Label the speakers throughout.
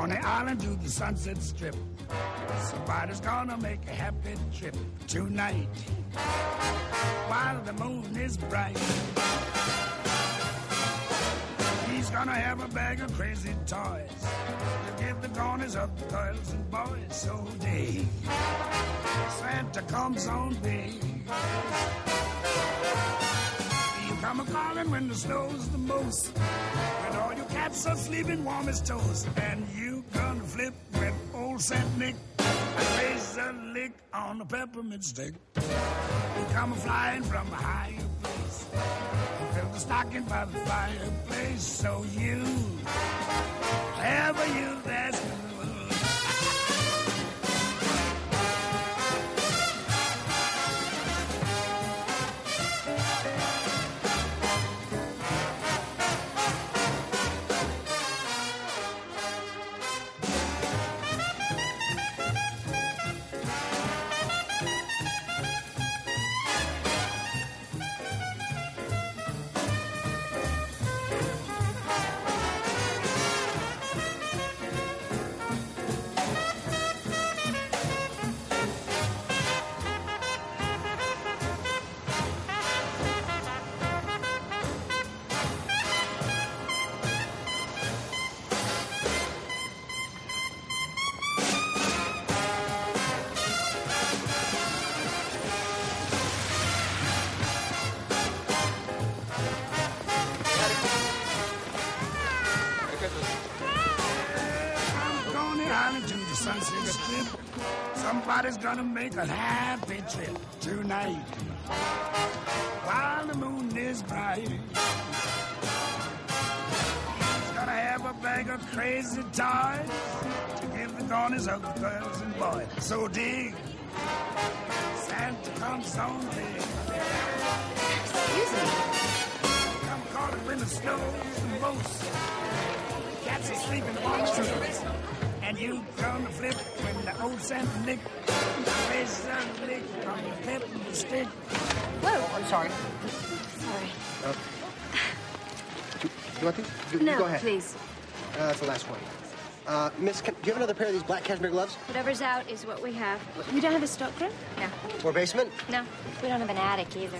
Speaker 1: Coney Island to the Sunset Strip. Somebody's gonna make a happy trip tonight while the moon is bright. He's gonna have a bag of crazy toys to give the corners of the girls and boys. So dig, Santa comes on big. You come a-calling when the snow's the most, when all your cats are sleeping warm as toast, and you gonna flip when old Saint Nick plays a lick on a peppermint stick. You come a-flying from a higher place, fill the stocking by the fireplace, so you have a you that's good. Sunset Strip. Somebody's gonna make a happy trip tonight while the moon is bright. He's gonna have a bag of crazy toys to give the corners of the girls and boys. So dig, Santa comes on big.
Speaker 2: Excuse me.
Speaker 1: Come calling when the snow's the most. Cats are sleeping on the streets. And you gonna flip when the old Santa Nick plays a lick on the peppermint stick.
Speaker 2: Whoa.
Speaker 3: I'm sorry.
Speaker 2: Sorry.
Speaker 3: Do you want these?
Speaker 2: No,
Speaker 3: go ahead.
Speaker 2: please.
Speaker 3: That's the last one. Miss, do you have another pair of these black cashmere gloves?
Speaker 2: Whatever's out is what we have. You don't have a stockroom? No.
Speaker 3: Or basement?
Speaker 2: No. We don't have an attic either.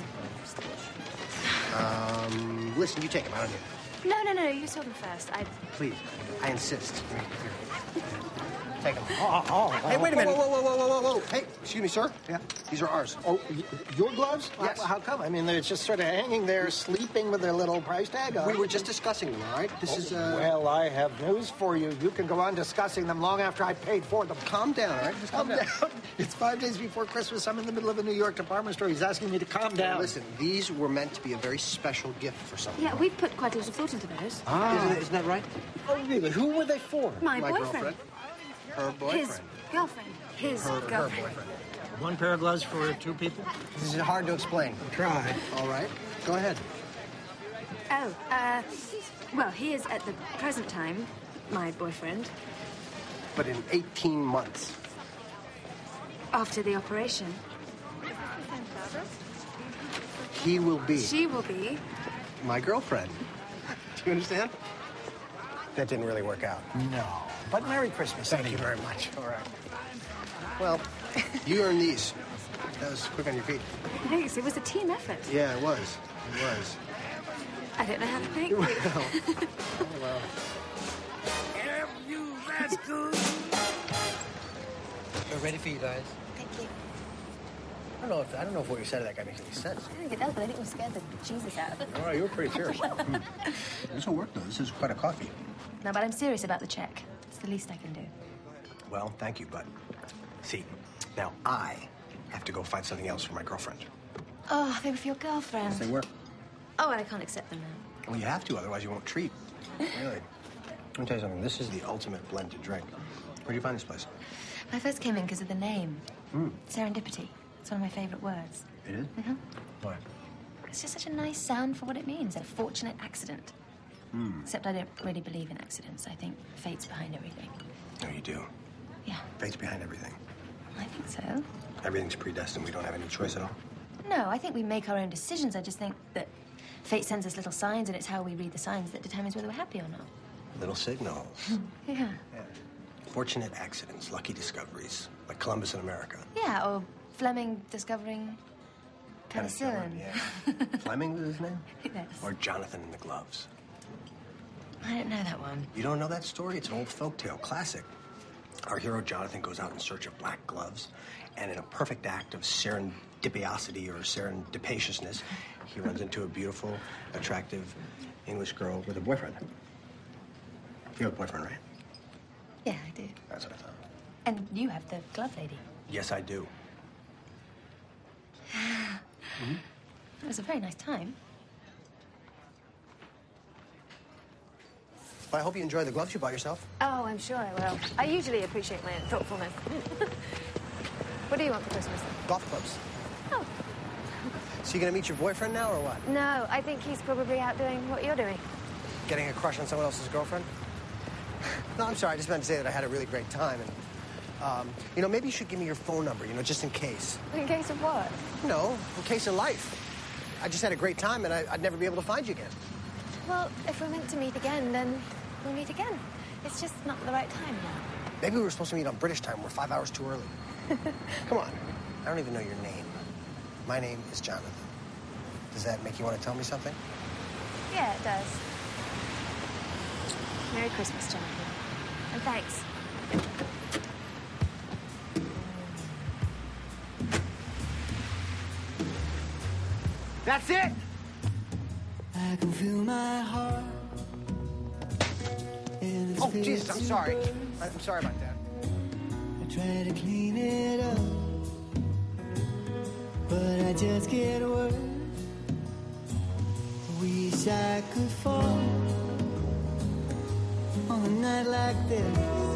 Speaker 3: Listen, you take them. I don't need them.
Speaker 2: No. You sold them first.
Speaker 3: Please, I insist. Take them.
Speaker 4: Hey, wait a minute.
Speaker 3: Whoa. Hey, excuse me, sir.
Speaker 4: Yeah?
Speaker 3: These are ours.
Speaker 4: Oh, your gloves?
Speaker 3: Yes.
Speaker 4: How come? I mean, they're just sort of hanging there, sleeping with their little price tag on.
Speaker 3: We were just discussing them, all right? This is,
Speaker 4: Well, I have news for you. You can go on discussing them long after I paid for them.
Speaker 3: Calm down, all right? Just
Speaker 4: Calm down. It's 5 days before Christmas. I'm in the middle of a New York department store. He's asking me to calm down.
Speaker 3: Listen, these were meant to be a very special gift for someone.
Speaker 2: Yeah, we've put quite a lot of thought into those.
Speaker 3: Isn't that right?
Speaker 4: Oh, really? Who were they for?
Speaker 2: My boyfriend.
Speaker 3: Girlfriend. Her boyfriend.
Speaker 2: His girlfriend. His
Speaker 3: Her
Speaker 2: girlfriend.
Speaker 3: boyfriend.
Speaker 4: One pair of gloves for two people?
Speaker 3: This is hard to explain.
Speaker 4: Try.
Speaker 3: All right, go ahead.
Speaker 2: Oh, well, he is at the present time my boyfriend.
Speaker 3: But in 18 months.
Speaker 2: After the operation.
Speaker 3: He will be
Speaker 2: She will be.
Speaker 3: my girlfriend. Do you understand? That didn't really work out.
Speaker 4: No. But Merry Christmas.
Speaker 3: Thank you very much. All right. Well, you earned these. That was quick on your feet.
Speaker 2: Thanks. It was a team effort.
Speaker 3: Yeah, it was. It was.
Speaker 2: I don't know how to thank you.
Speaker 3: Well.
Speaker 1: Have you, that's good.
Speaker 3: We're ready for you guys.
Speaker 2: Thank you.
Speaker 3: I don't know if what you said to that guy makes any sense.
Speaker 2: I think it does, but I think we scared the Jesus out of it.
Speaker 3: All right, you were pretty serious. This will work, though. This is quite a coffee.
Speaker 2: No, but I'm serious about the check. It's the least I can do.
Speaker 3: Well, thank you, but see, now I have to go find something else for my girlfriend.
Speaker 2: Oh, they were for your girlfriend.
Speaker 3: Yes, they were.
Speaker 2: Oh, and I can't accept them now.
Speaker 3: Well, you have to, otherwise you won't treat. Really. Let me tell you something. This is the ultimate blended drink. Where'd you find this place?
Speaker 2: I first came in because of the name. Serendipity. It's one of my favorite words.
Speaker 3: It is?
Speaker 2: Mm-hmm.
Speaker 3: Why?
Speaker 2: It's just such a nice sound for what it means, a fortunate accident. Except I don't really believe in accidents. I think fate's behind everything.
Speaker 3: No, you do.
Speaker 2: Yeah,
Speaker 3: Fate's behind everything.
Speaker 2: I think so.
Speaker 3: Everything's predestined. We don't have any choice at all.
Speaker 2: No, I think we make our own decisions. I just think that fate sends us little signs, and it's how we read the signs that determines whether we're happy or not.
Speaker 3: Little signals.
Speaker 2: Yeah.
Speaker 3: Yeah. Fortunate accidents, lucky discoveries, like Columbus in America.
Speaker 2: Yeah, or Fleming discovering penicillin.
Speaker 3: Yeah. Fleming was his name?
Speaker 2: Yes.
Speaker 3: Or Jonathan and the Gloves.
Speaker 2: I don't know that one.
Speaker 3: You don't know that story? It's an old folktale classic. Our hero Jonathan goes out in search of black gloves, and in a perfect act of serendipity or serendipaciousness, he runs into a beautiful, attractive English girl with a boyfriend. You have a boyfriend, right?
Speaker 2: Yeah, I do.
Speaker 3: That's what I thought.
Speaker 2: And you have the glove lady.
Speaker 3: Yes, I do.
Speaker 2: It was a very nice time.
Speaker 3: Well, I hope you enjoy the gloves you bought yourself.
Speaker 5: Oh, I'm sure I will. I usually appreciate my thoughtfulness. What do you want for Christmas?
Speaker 3: Golf clubs.
Speaker 5: Oh.
Speaker 3: So you gonna meet your boyfriend now, or what?
Speaker 5: No, I think he's probably out doing what you're doing.
Speaker 3: Getting a crush on someone else's girlfriend? No, I'm sorry. I just meant to say that I had a really great time. And, maybe you should give me your phone number, just in case.
Speaker 5: In case of what?
Speaker 3: No, in case of life. I just had a great time, and I'd never be able to find you again.
Speaker 5: Well, if we're meant to meet again, then we'll meet again. It's just not the right time now.
Speaker 3: Maybe we were supposed to meet on British time. We're 5 hours too early. Come on. I don't even know your name. My name is Jonathan. Does that make you want to tell me something?
Speaker 5: Yeah, it does. Merry Christmas, Jonathan. And thanks.
Speaker 3: That's it!
Speaker 6: I can feel my heart.
Speaker 3: Oh, Jesus, I'm sorry. I'm sorry about that.
Speaker 6: I try to clean it up, but I just get worse. Wish I could fall on a night like this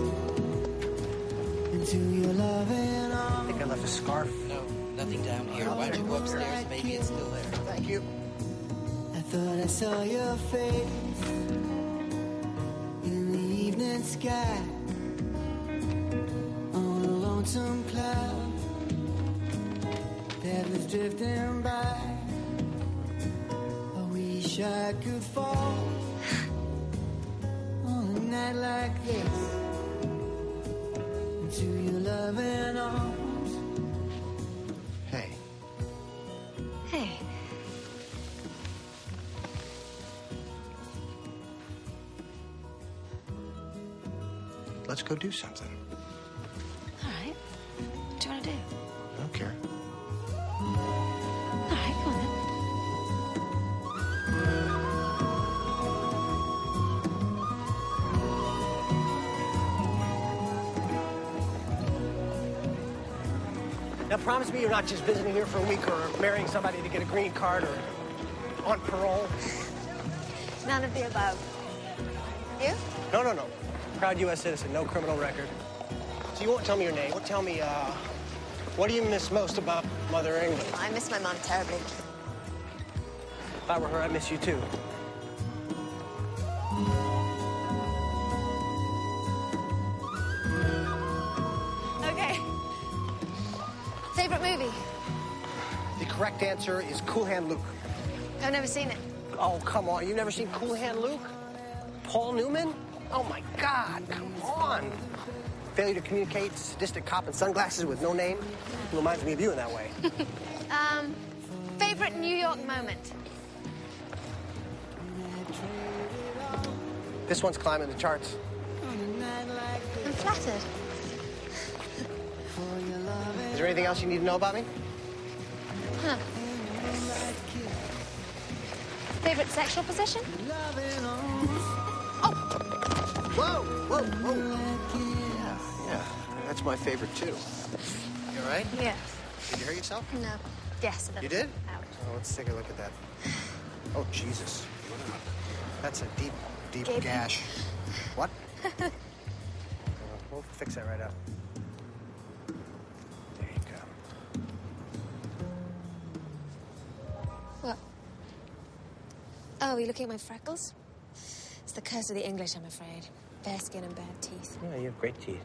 Speaker 6: into your loving
Speaker 3: I
Speaker 6: arms.
Speaker 3: think I left a scarf.
Speaker 7: No, nothing down here. Why don't you go upstairs? Maybe it's still there.
Speaker 3: Thank you.
Speaker 6: I thought I saw your face in the evening sky on a lonesome cloud that was drifting by. I wish I could fall on a night like this into your loving arms.
Speaker 3: Hey.
Speaker 2: Hey.
Speaker 3: Let's go do something.
Speaker 2: All right. What do you want to do?
Speaker 3: I don't care.
Speaker 2: All right, come on then.
Speaker 3: Now, promise me you're not just visiting here for a week or marrying somebody to get a green card or on parole.
Speaker 5: None of the above. You?
Speaker 3: No. Proud U.S. citizen, no criminal record. So you won't tell me your name. You won't tell me, what do you miss most about Mother England?
Speaker 5: I miss my mom terribly.
Speaker 3: If I were her, I'd miss you too.
Speaker 5: Okay. Favorite movie?
Speaker 3: The correct answer is Cool Hand Luke.
Speaker 5: I've never seen it.
Speaker 3: Oh, come on. You've never seen Cool Hand Luke? Paul Newman? Oh, my God. Come on. Failure to communicate, sadistic cop in sunglasses with no name. He reminds me of you in that way.
Speaker 5: Favorite New York moment?
Speaker 3: This one's climbing the charts.
Speaker 5: I'm flattered.
Speaker 3: Is there anything else you need to know about me?
Speaker 5: Huh. Favorite sexual position?
Speaker 3: Whoa. Yeah. That's my favorite, too. You all right?
Speaker 5: Yes.
Speaker 3: Did you hurt yourself?
Speaker 5: No. Yes, a little.
Speaker 3: You did?
Speaker 5: Ouch.
Speaker 3: Oh, let's take a look at that. Oh, Jesus. That's a deep
Speaker 5: Gaping.
Speaker 3: gash. What? We'll fix that right up. There you go.
Speaker 5: What? Oh, are you looking at my freckles? It's the curse of the English, I'm afraid. Bare skin and bad teeth.
Speaker 3: Yeah, you have great teeth.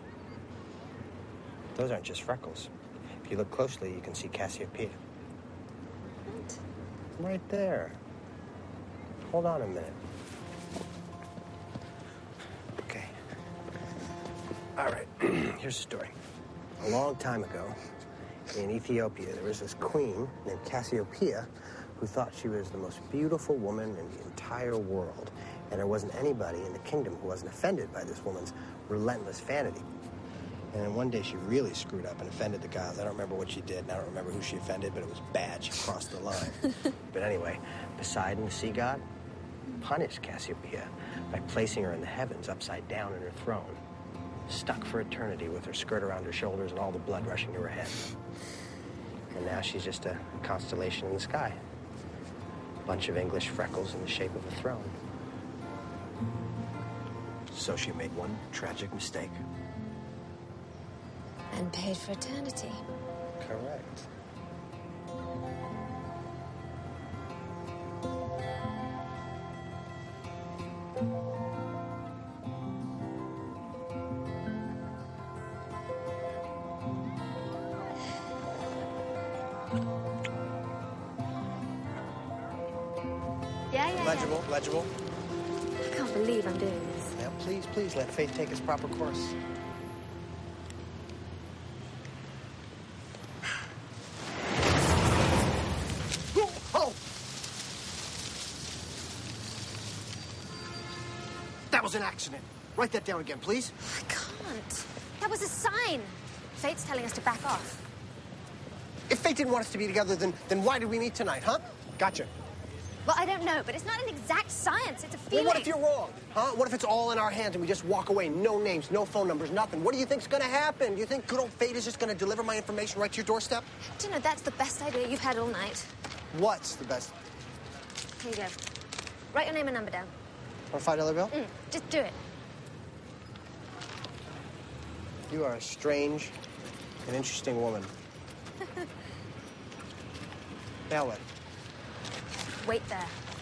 Speaker 3: Those aren't just freckles. If you look closely, you can see Cassiopeia.
Speaker 5: What?
Speaker 3: Right there. Hold on a minute. Okay. Here's the story. A long time ago, in Ethiopia, there was this queen named Cassiopeia who thought she was the most beautiful woman in the entire world. And there wasn't anybody in the kingdom who wasn't offended by this woman's relentless vanity. And then one day she really screwed up and offended the gods. I don't remember what she did, and I don't remember who she offended, but it was bad. She crossed the line. But anyway, Poseidon, the sea god, punished Cassiopeia by placing her in the heavens upside down in her throne, stuck for eternity with her skirt around her shoulders and all the blood rushing to her head. And now she's just a constellation in the sky. A bunch of English freckles in the shape of a throne. So she made one tragic mistake.
Speaker 5: And paid for eternity.
Speaker 3: Correct. Legible, legible.
Speaker 5: I can't believe I'm doing this.
Speaker 3: Yeah, please, let Faith take its proper course. Oh! That was an accident. Write that down again, please.
Speaker 5: I can't. That was a sign. Fate's telling us to back off.
Speaker 3: If Fate didn't want us to be together, then why did we meet tonight, huh? Gotcha.
Speaker 5: Well, I don't know, but it's not an exact science. It's a feeling.
Speaker 3: Well, what if you're wrong, huh? What if it's all in our hands and we just walk away? No names, no phone numbers, nothing. What do you think's gonna happen? Do you think good old Fate is just gonna deliver my information right to your doorstep?
Speaker 5: Do you know, that's the best idea you've had all night.
Speaker 3: What's the best?
Speaker 5: Here you go. Write your name and number down.
Speaker 3: Want a $5 bill?
Speaker 5: Just do it.
Speaker 3: You are a strange and interesting woman. Now what?
Speaker 5: Wait there.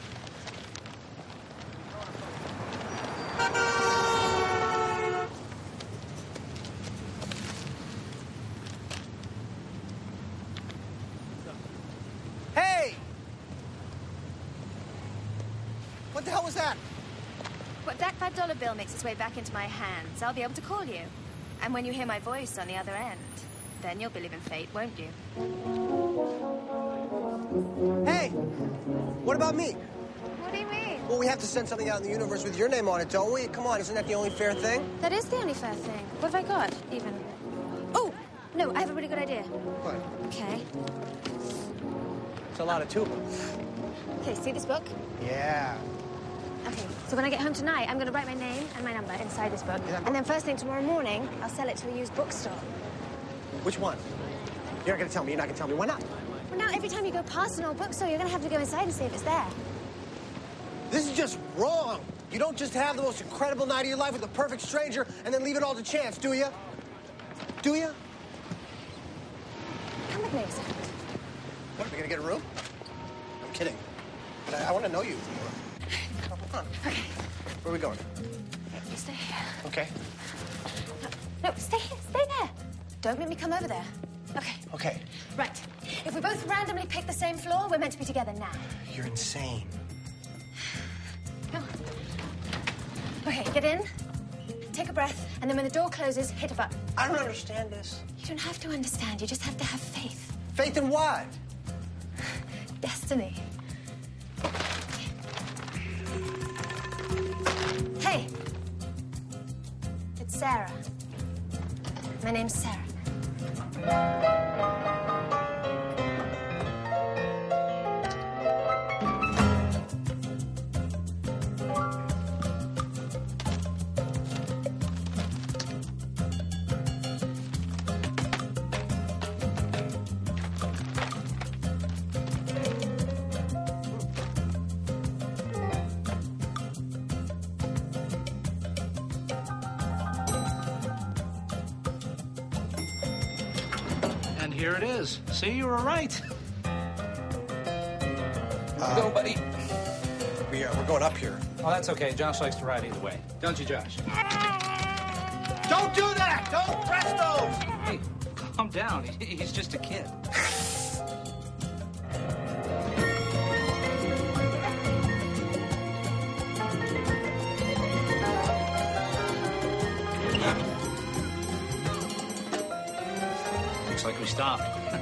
Speaker 3: Hey! What the hell was that?
Speaker 2: Well, that $5 bill makes its way back into my hands. I'll be able to call you. And when you hear my voice on the other end, then you'll believe in fate, won't you?
Speaker 3: Hey! What about me?
Speaker 2: What do you mean?
Speaker 3: Well, we have to send something out in the universe with your name on it, don't we? Come on, isn't that the only fair thing?
Speaker 5: That is the only fair thing. What have I got, even? Oh! No, I have a really good idea.
Speaker 3: What?
Speaker 5: Okay.
Speaker 3: It's a lot of tuba.
Speaker 5: Okay, see this book?
Speaker 3: Yeah.
Speaker 5: Okay, so when I get home tonight, I'm going to write my name and my number inside this book. And then first thing tomorrow morning, I'll sell it to a used bookstore.
Speaker 3: Which one? You're not going to tell me. You're not going to tell me. Why not?
Speaker 5: Well, now every time you go past an old bookstore, you're going to have to go inside and see if it's there.
Speaker 3: This is just wrong. You don't just have the most incredible night of your life with a perfect stranger and then leave it all to chance, do you? Do you?
Speaker 5: Come with me a second.
Speaker 3: What, are we going to get a room? I'm kidding. But I want to know you. Come on.
Speaker 5: Okay.
Speaker 3: Where are we going?
Speaker 5: You stay here.
Speaker 3: Okay.
Speaker 5: No, stay here. Stay there. Don't make me come over there. Okay.
Speaker 3: Okay.
Speaker 5: Right. If we both randomly pick the same floor, we're meant to be together now.
Speaker 3: You're insane.
Speaker 5: Come on. Okay, get in. Take a breath, and then when the door closes, hit a button.
Speaker 3: I don't understand this.
Speaker 5: You don't have to understand. You just have to have faith.
Speaker 3: Faith in what?
Speaker 5: Destiny. Hey. It's Sarah. My name's Sarah.
Speaker 8: Here it is. See, you were right.
Speaker 7: Go, buddy.
Speaker 3: We're going up here.
Speaker 8: Oh, that's okay. Josh likes to ride either way. Don't you, Josh?
Speaker 3: Don't do that! Don't press those!
Speaker 8: Hey, calm down. He's just a kid. Looks like we stopped.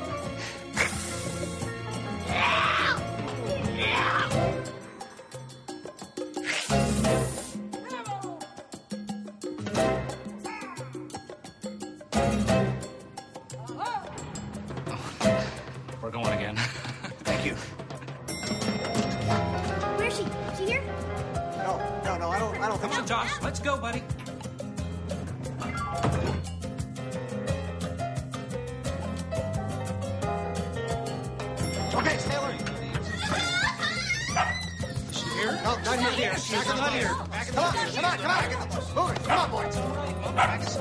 Speaker 8: We're going again.
Speaker 3: Thank you.
Speaker 2: Where is she? Is she here?
Speaker 3: No, I don't think
Speaker 8: Come on, Josh. Let's go, buddy.
Speaker 3: Okay, stay alert.
Speaker 8: Is she here?
Speaker 3: No, not here.
Speaker 8: Here. She's not here.
Speaker 3: Come on. Move it. Come on, boys.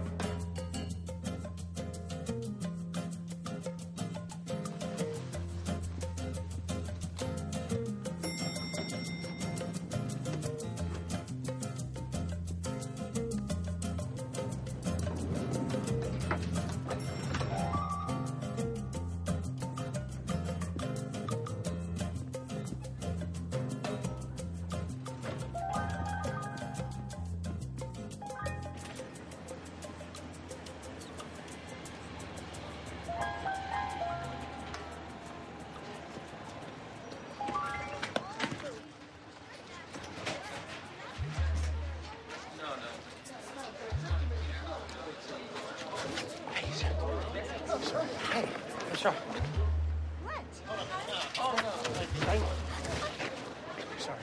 Speaker 3: Hey, what's wrong?
Speaker 2: What?
Speaker 3: Sorry.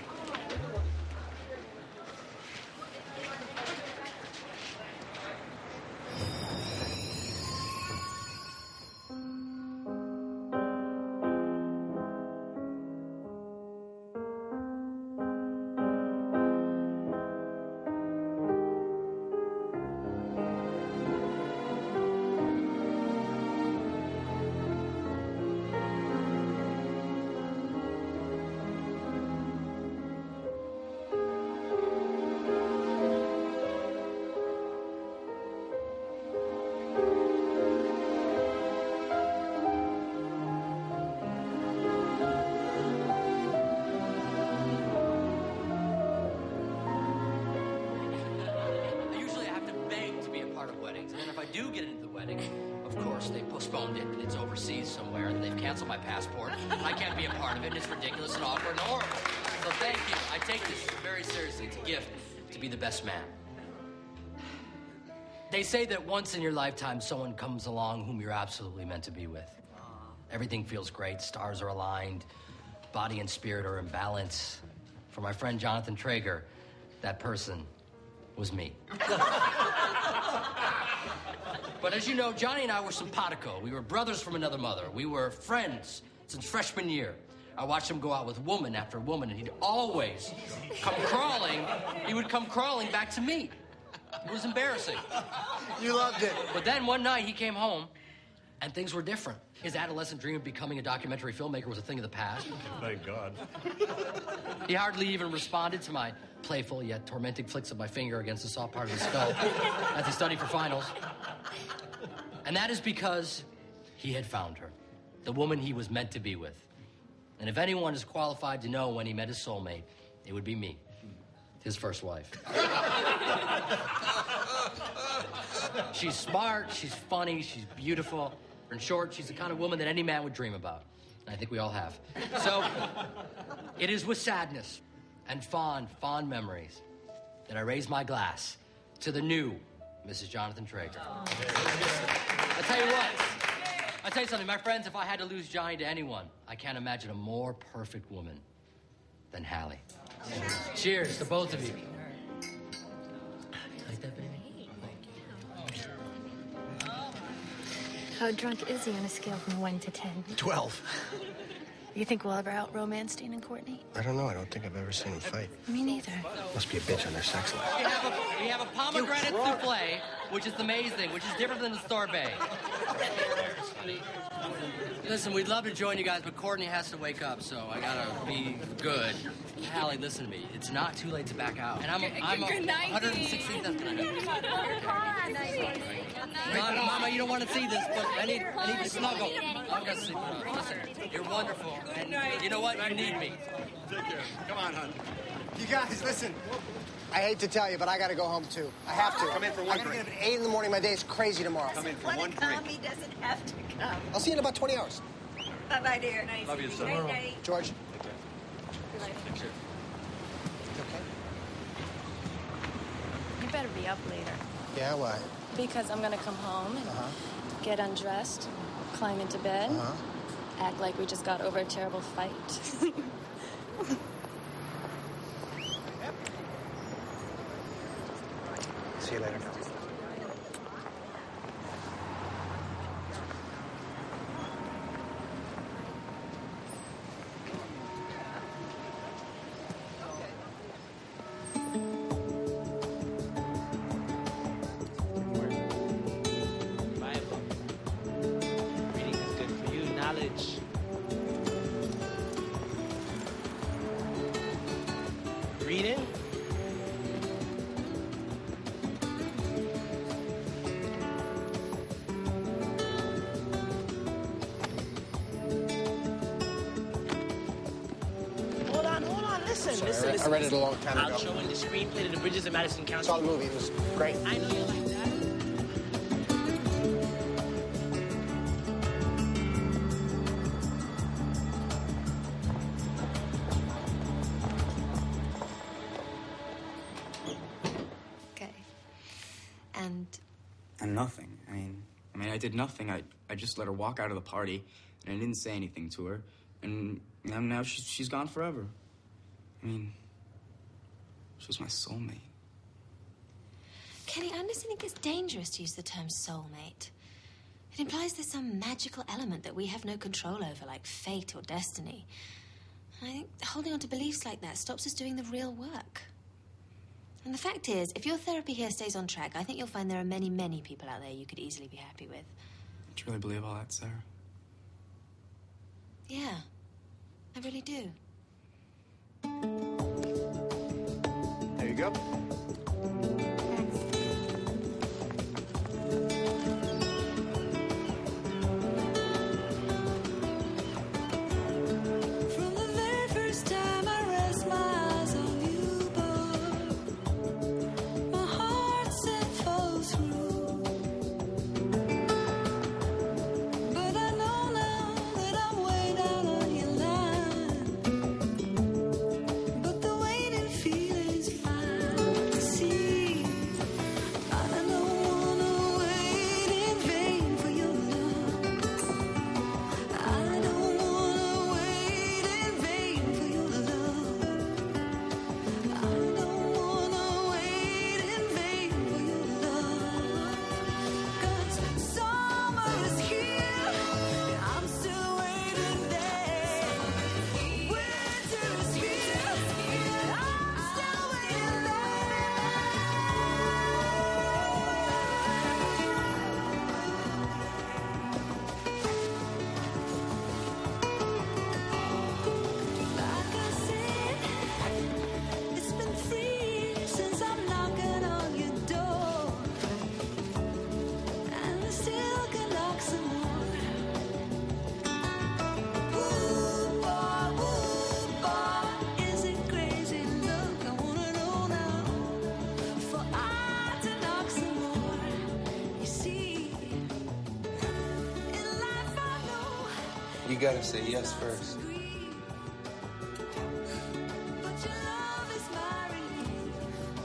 Speaker 9: Usually I have to beg to be a part of weddings, and then if I do get into the wedding, of course, they postponed it, and it's overseas somewhere, and they've canceled my passport. I can't be a part of it, and it's ridiculous and awkward and horrible. So thank you. I take this very seriously. It's a gift to be the best man. They say that once in your lifetime, someone comes along whom you're absolutely meant to be with. Everything feels great. Stars are aligned. Body and spirit are in balance. For my friend Jonathan Traeger, that person was me. But as you know, Johnny and I were simpatico. We were brothers from another mother. We were friends since freshman year. I watched him go out with woman after woman, and he'd always come crawling. He would come crawling back to me. It was embarrassing.
Speaker 3: You loved it.
Speaker 9: But then one night he came home, and things were different. His adolescent dream of becoming a documentary filmmaker was a thing of the past.
Speaker 10: Thank God.
Speaker 9: He hardly even responded to my playful yet tormenting flicks of my finger against the soft part of his skull as he studied for finals. And that is because he had found her, the woman he was meant to be with. And if anyone is qualified to know when he met his soulmate, it would be me, his first wife. She's smart, she's funny, she's beautiful. In short, she's the kind of woman that any man would dream about. And I think we all have. So, it is with sadness and fond memories that I raise my glass to the new Mrs. Jonathan Traeger. I'll tell you something, my friends, if I had to lose Johnny to anyone, I can't imagine a more perfect woman than Hallie. Cheers to both of you. Like that, baby?
Speaker 11: How drunk is he on a scale from 1 to 10?
Speaker 3: 12.
Speaker 11: You think we'll ever out-romance Dean and Courtney?
Speaker 3: I don't know. I don't think I've ever seen them fight.
Speaker 11: Me neither.
Speaker 3: Must be a bitch on their sex life.
Speaker 9: We have a pomegranate souffle, which is amazing, which is different than the sorbet. Listen, we'd love to join you guys, but Courtney has to wake up, so I gotta be good. Hallie, listen to me. It's not too late to back out. And I'm
Speaker 11: Good night,
Speaker 9: 116th. That's good. Mama, you don't want to see this, but I need to snuggle. I'm gonna sleep. Listen, you're wonderful, and you know what? You need me.
Speaker 10: Take care. Come on, hon.
Speaker 4: You guys, listen. I hate to tell you, but I gotta go home too. I have to.
Speaker 3: Come in for one
Speaker 4: I gotta
Speaker 3: drink.
Speaker 4: get up at 8 in the morning. My day is crazy tomorrow.
Speaker 3: Come in for one drink.
Speaker 10: He doesn't have to come.
Speaker 4: I'll see you in about 20 hours.
Speaker 10: Bye-bye, dear. Nice.
Speaker 3: Love you, son.
Speaker 10: Night, night.
Speaker 4: George.
Speaker 3: Take care.
Speaker 4: Okay.
Speaker 12: You better be up later.
Speaker 4: Yeah, why?
Speaker 12: Because I'm gonna come home and get undressed, climb into bed, act like we just got over a terrible fight.
Speaker 3: See you later.
Speaker 13: Bible. Reading is good for you. Knowledge. Reading? Hold on, listen.
Speaker 3: Sorry,
Speaker 13: listen.
Speaker 3: I read it a long time ago.
Speaker 13: I'll show in the screenplay to the Bridges of Madison County.
Speaker 3: Saw the movie. It was great.
Speaker 13: I know you like that.
Speaker 5: Okay. And
Speaker 14: And nothing. I mean, I did nothing. I just let her walk out of the party, and I didn't say anything to her. And now she's gone forever. I mean, she was my soulmate.
Speaker 5: Kenny, I honestly think it's dangerous to use the term soulmate. It implies there's some magical element that we have no control over, like fate or destiny. And I think holding on to beliefs like that stops us doing the real work. And the fact is, if your therapy here stays on track, I think you'll find there are many, many people out there you could easily be happy with.
Speaker 14: Do you really believe all that, Sarah?
Speaker 5: Yeah, I really do.
Speaker 3: There you go.
Speaker 6: From the very first time I rest my eyes on you, boy, my heart set falls through. But I know now that I'm way down on your line. But the waiting feeling's fine. See, I don't wanna wait in vain for your love. I don't wanna wait in vain for your love. I don't wanna wait in vain for your love. 'Cause summer is here, and I'm still waiting there. Winter is here, and I'm still waiting Like I said, it's been 3 years since I'm knocking on your door, and I still can knock some more. Ooh, boy, is it crazy? Look, I wanna know now, for I to knock some more. You see, in life I know.
Speaker 15: You gotta say yes first.
Speaker 6: But your love is my relief.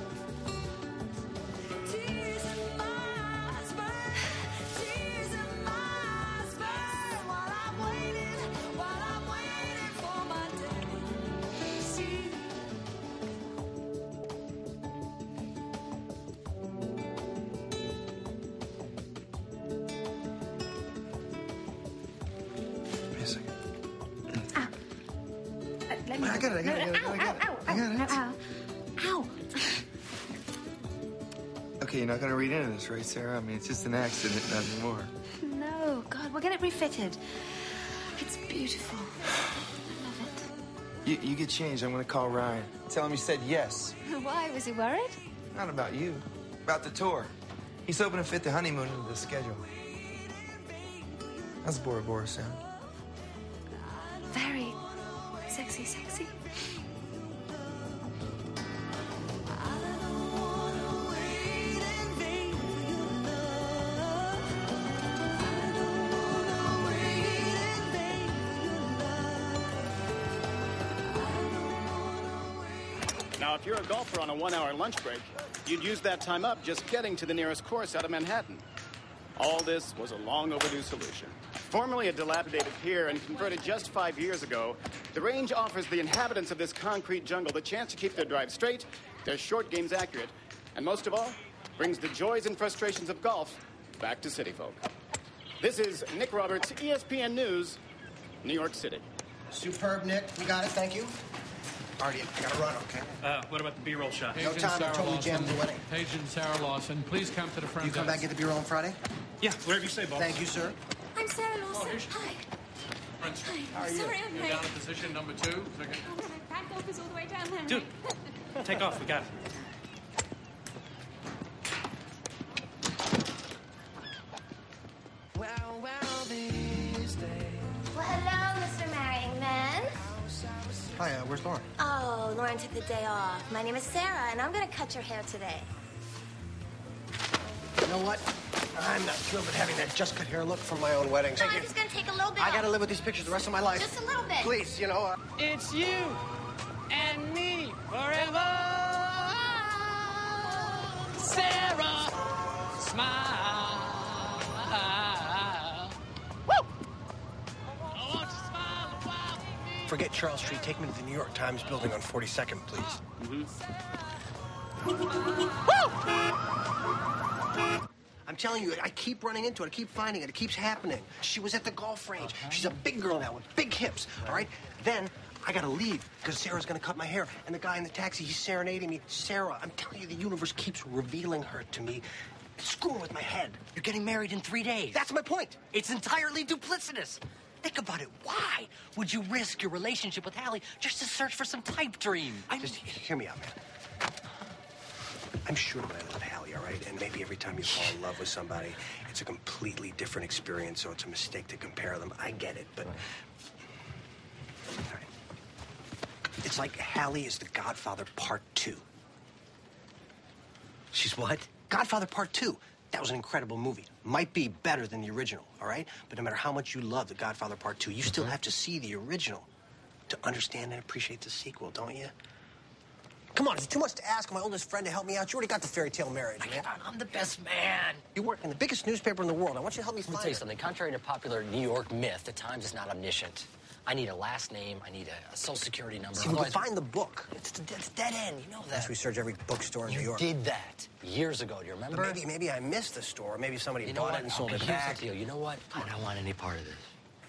Speaker 6: Tears in my spur, tears in my spur. While I'm waiting for my day. See,
Speaker 15: Give me a second.
Speaker 2: Let me.
Speaker 15: I got it.
Speaker 2: Ow!
Speaker 15: Okay, you're not gonna read into this, right, Sarah? I mean, it's just an accident, nothing more.
Speaker 2: No, God, we'll get it refitted. It's beautiful. I love it.
Speaker 15: You get changed. I'm gonna call Ryan. Tell him you said yes.
Speaker 5: Why? Was he worried?
Speaker 15: Not about you. About the tour. He's hoping to fit the honeymoon into the schedule. How's Bora Bora sound?
Speaker 2: Very sexy.
Speaker 16: Now, if you're a golfer on a 1-hour lunch break, you'd use that time up just getting to the nearest course out of Manhattan. All this was a long overdue solution. Formerly a dilapidated pier and converted just 5 years ago, the range offers the inhabitants of this concrete jungle the chance to keep their drive straight, their short games accurate, and most of all, brings the joys and frustrations of golf back to city folk. This is Nick Roberts, ESPN News, New York City.
Speaker 3: Superb, Nick. You got it. Thank you. Artie, I gotta run, okay?
Speaker 17: What about the B-roll shot?
Speaker 3: No time. I'm totally jammed the wedding.
Speaker 18: Paige and Sarah Lawson, please come to the front
Speaker 3: You come back and get the B-roll on Friday?
Speaker 17: Yeah, whatever you say, boss.
Speaker 3: Thank you, sir.
Speaker 12: I'm Sarah Lawson. Hi.
Speaker 18: Prince.
Speaker 12: Hi. Sorry, I'm
Speaker 18: You're
Speaker 12: late.
Speaker 18: down in position number 2. Second.
Speaker 12: Oh, my back is all the way down there.
Speaker 17: Dude, take off. We got it.
Speaker 2: Well, hello, Mr. Marrying Man.
Speaker 3: Hi, where's Lauren?
Speaker 2: Oh, Lauren took the day off. My name is Sarah, and I'm gonna cut your hair today.
Speaker 3: You know what? I'm not thrilled at having that just cut hair look from my own wedding.
Speaker 2: No, I'm just gonna take a little bit
Speaker 3: I
Speaker 2: off.
Speaker 3: gotta live with these pictures the rest of my life.
Speaker 2: Just a little bit.
Speaker 3: Please, you know.
Speaker 13: It's you and me forever. Sarah, smile.
Speaker 3: Forget Charles Street. Take me to the New York Times building on 42nd, please. I'm telling you, I keep running into it. I keep finding it. It keeps happening. She was at the golf range. She's a big girl now with big hips, all right? Then I gotta leave because Sarah's gonna cut my hair. And the guy in the taxi, he's serenading me. Sarah, I'm telling you, the universe keeps revealing her to me. It's screwing with my head.
Speaker 9: You're getting married in 3 days.
Speaker 3: That's my point.
Speaker 9: It's entirely duplicitous. Think about it. Why would you risk your relationship with Hallie just to search for some type dream?
Speaker 3: Just hear me out, man. I'm sure that I love Hallie, all right? And maybe every time you fall in love with somebody, it's a completely different experience, so it's a mistake to compare them. I get it, but... All right. It's like Hallie is the Godfather Part 2.
Speaker 9: She's what?
Speaker 3: Godfather Part 2. That was an incredible movie. Might be better than the original, all right? But no matter how much you love The Godfather Part 2, you still have to see the original to understand and appreciate the sequel, don't you? Come on, is it too much to ask my oldest friend to help me out? You already got the fairy tale marriage, man.
Speaker 9: I'm the best man.
Speaker 3: You work in the biggest newspaper in the world. I want you to help me
Speaker 9: Let me
Speaker 3: find
Speaker 9: tell you
Speaker 3: it.
Speaker 9: something. Contrary to popular New York myth, the Times is not omniscient. I need a last name. I need a social security number.
Speaker 3: See, we can find the book.
Speaker 9: It's dead end. You know that.
Speaker 3: Let's research every bookstore in New York.
Speaker 9: You did that years ago. Do you remember?
Speaker 3: But maybe I missed the store. Maybe somebody
Speaker 9: You know
Speaker 3: bought
Speaker 9: what?
Speaker 3: it and sold
Speaker 9: Okay,
Speaker 3: it
Speaker 9: here's
Speaker 3: back.
Speaker 9: the deal. You know what? I don't want any part of this.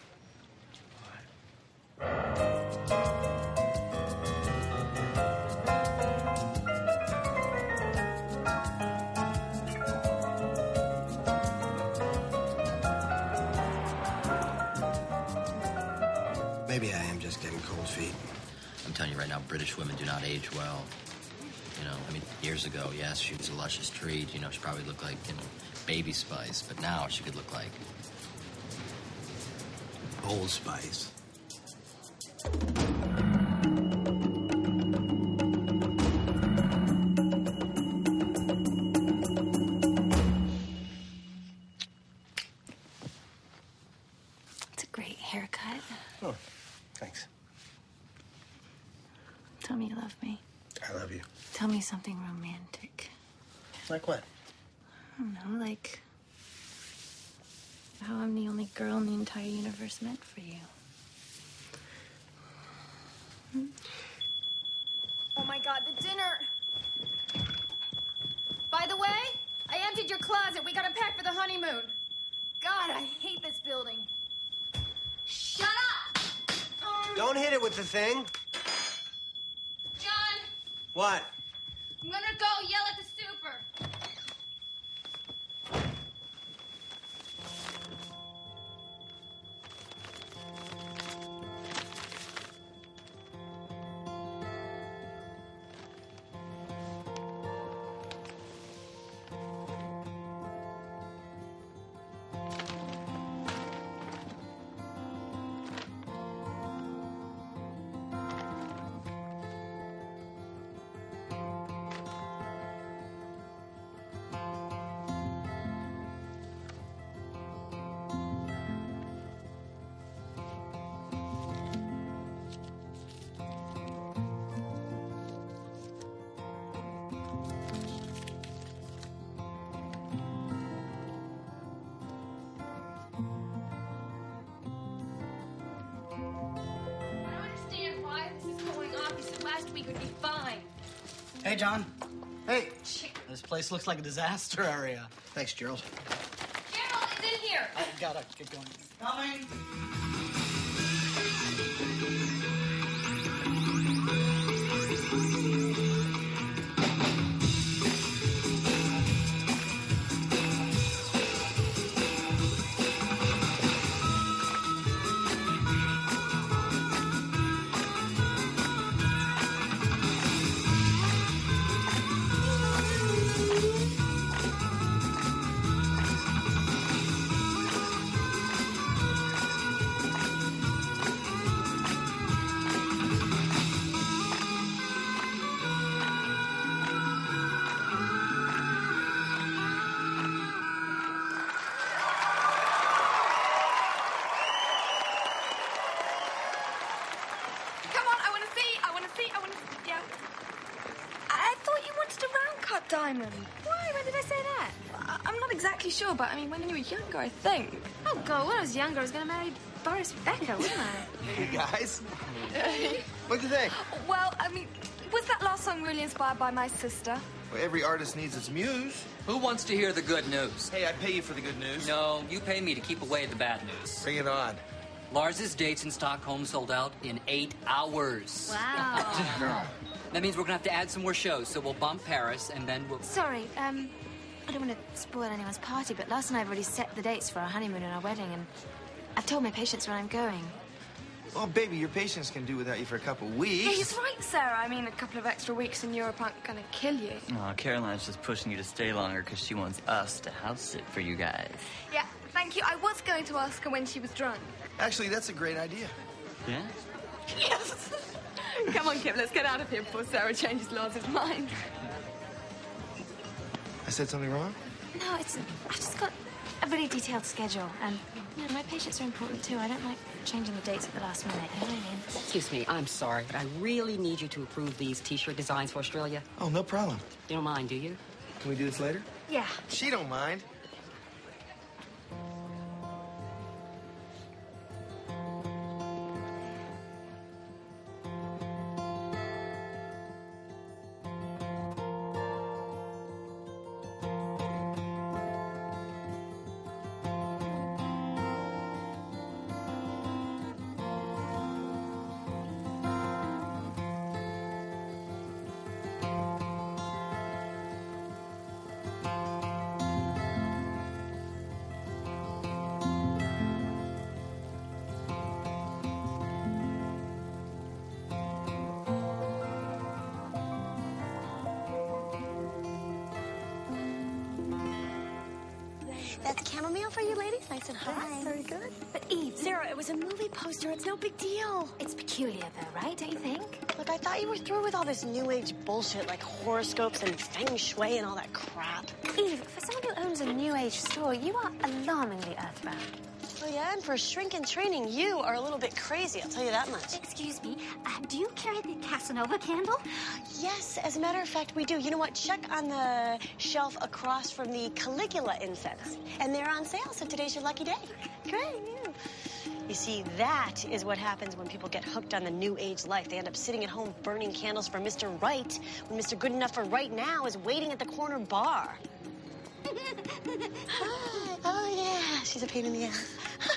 Speaker 3: Maybe I am just getting cold feet.
Speaker 9: I'm telling you right now, British women do not age well. You know, I mean, years ago, yes, she was a luscious treat. You know, she probably looked like, Baby Spice. But now she could look like
Speaker 3: Old Spice.
Speaker 12: It's a great haircut.
Speaker 3: Oh, thanks.
Speaker 12: Tell me you love me.
Speaker 3: I love you.
Speaker 12: Tell me something romantic.
Speaker 3: Like what?
Speaker 12: I don't know, like how I'm the only girl in the entire universe meant for you.
Speaker 11: Oh my god, the dinner! By the way, I emptied your closet. We gotta pack for the honeymoon. God, I hate this building. Shut up!
Speaker 3: Don't hit it with the thing.
Speaker 11: John,
Speaker 3: What?
Speaker 11: I'm gonna go yell at the super.
Speaker 12: week would be fine.
Speaker 3: Hey, John. Hey.
Speaker 19: This place looks like a disaster area.
Speaker 3: Thanks, Gerald.
Speaker 12: Gerald is in here.
Speaker 19: I gotta get going. Coming.
Speaker 11: Come on, I want to see. Yeah. I thought you wanted a round cut diamond.
Speaker 2: Why? When did I say that?
Speaker 11: I'm not exactly sure, but I mean, when you were younger, I think.
Speaker 2: Oh, God, when I was younger, I was going to marry Boris Becker, wasn't I?
Speaker 15: Hey, guys. What do you think?
Speaker 11: Well, I mean, was that last song really inspired by my sister?
Speaker 15: Well, every artist needs its muse.
Speaker 20: Who wants to hear the good news?
Speaker 15: Hey, I pay you for the good news.
Speaker 20: No, you pay me to keep away the bad news.
Speaker 15: Bring it on.
Speaker 20: Lars's dates in Stockholm sold out in 8 hours.
Speaker 2: Wow.
Speaker 20: That means we're gonna have to add some more shows, so we'll bump Paris and then we'll...
Speaker 2: Sorry, I don't want to spoil anyone's party, but Lars and I have already set the dates for our honeymoon and our wedding, and I've told my patients where I'm going.
Speaker 15: Well, baby, your patients can do without you for a couple of weeks.
Speaker 11: Yeah, he's right, Sarah. I mean, a couple of extra weeks in Europe aren't gonna kill you.
Speaker 21: Oh, Caroline's just pushing you to stay longer because she wants us to house sit for you guys.
Speaker 11: Yeah, thank you. I was going to ask her when she was drunk.
Speaker 15: Actually, that's a great idea.
Speaker 21: Yeah?
Speaker 11: Yes! Come on, Kip, let's get out of here before Sarah changes Lars's mind.
Speaker 15: I said something wrong?
Speaker 2: No, I've just got a really detailed schedule, and you know, my patients are important too. I don't like changing the dates at the last minute, you know what I mean?
Speaker 22: Excuse me, I'm sorry, but I really need you to approve these T-shirt designs for Australia.
Speaker 15: Oh, no problem.
Speaker 22: You don't mind, do you?
Speaker 15: Can we do this later?
Speaker 2: Yeah.
Speaker 15: She don't mind.
Speaker 23: That's chamomile for you ladies, nice and hot. Very good.
Speaker 2: But Eve,
Speaker 23: Sarah, it was a movie poster. It's no big deal.
Speaker 2: It's peculiar, though, right? Don't you think?
Speaker 23: Look, I thought you were through with all this new age bullshit like horoscopes and feng shui and all that crap.
Speaker 2: Eve, for someone who owns a new age store, you are alarmingly earthbound.
Speaker 23: Oh, yeah? And for a shrink in training, you are a little bit crazy, I'll tell you that much.
Speaker 24: Excuse me, do you carry the Casanova candle?
Speaker 23: Yes, as a matter of fact, we do. You know what? Check on the shelf across from the Caligula incense. And they're on sale, so today's your lucky day. Great, yeah. You see, that is what happens when people get hooked on the new age life. They end up sitting at home burning candles for Mr. Right, when Mr. Good Enough for right now is waiting at the corner bar. Hi. Oh, yeah. She's a pain in the ass.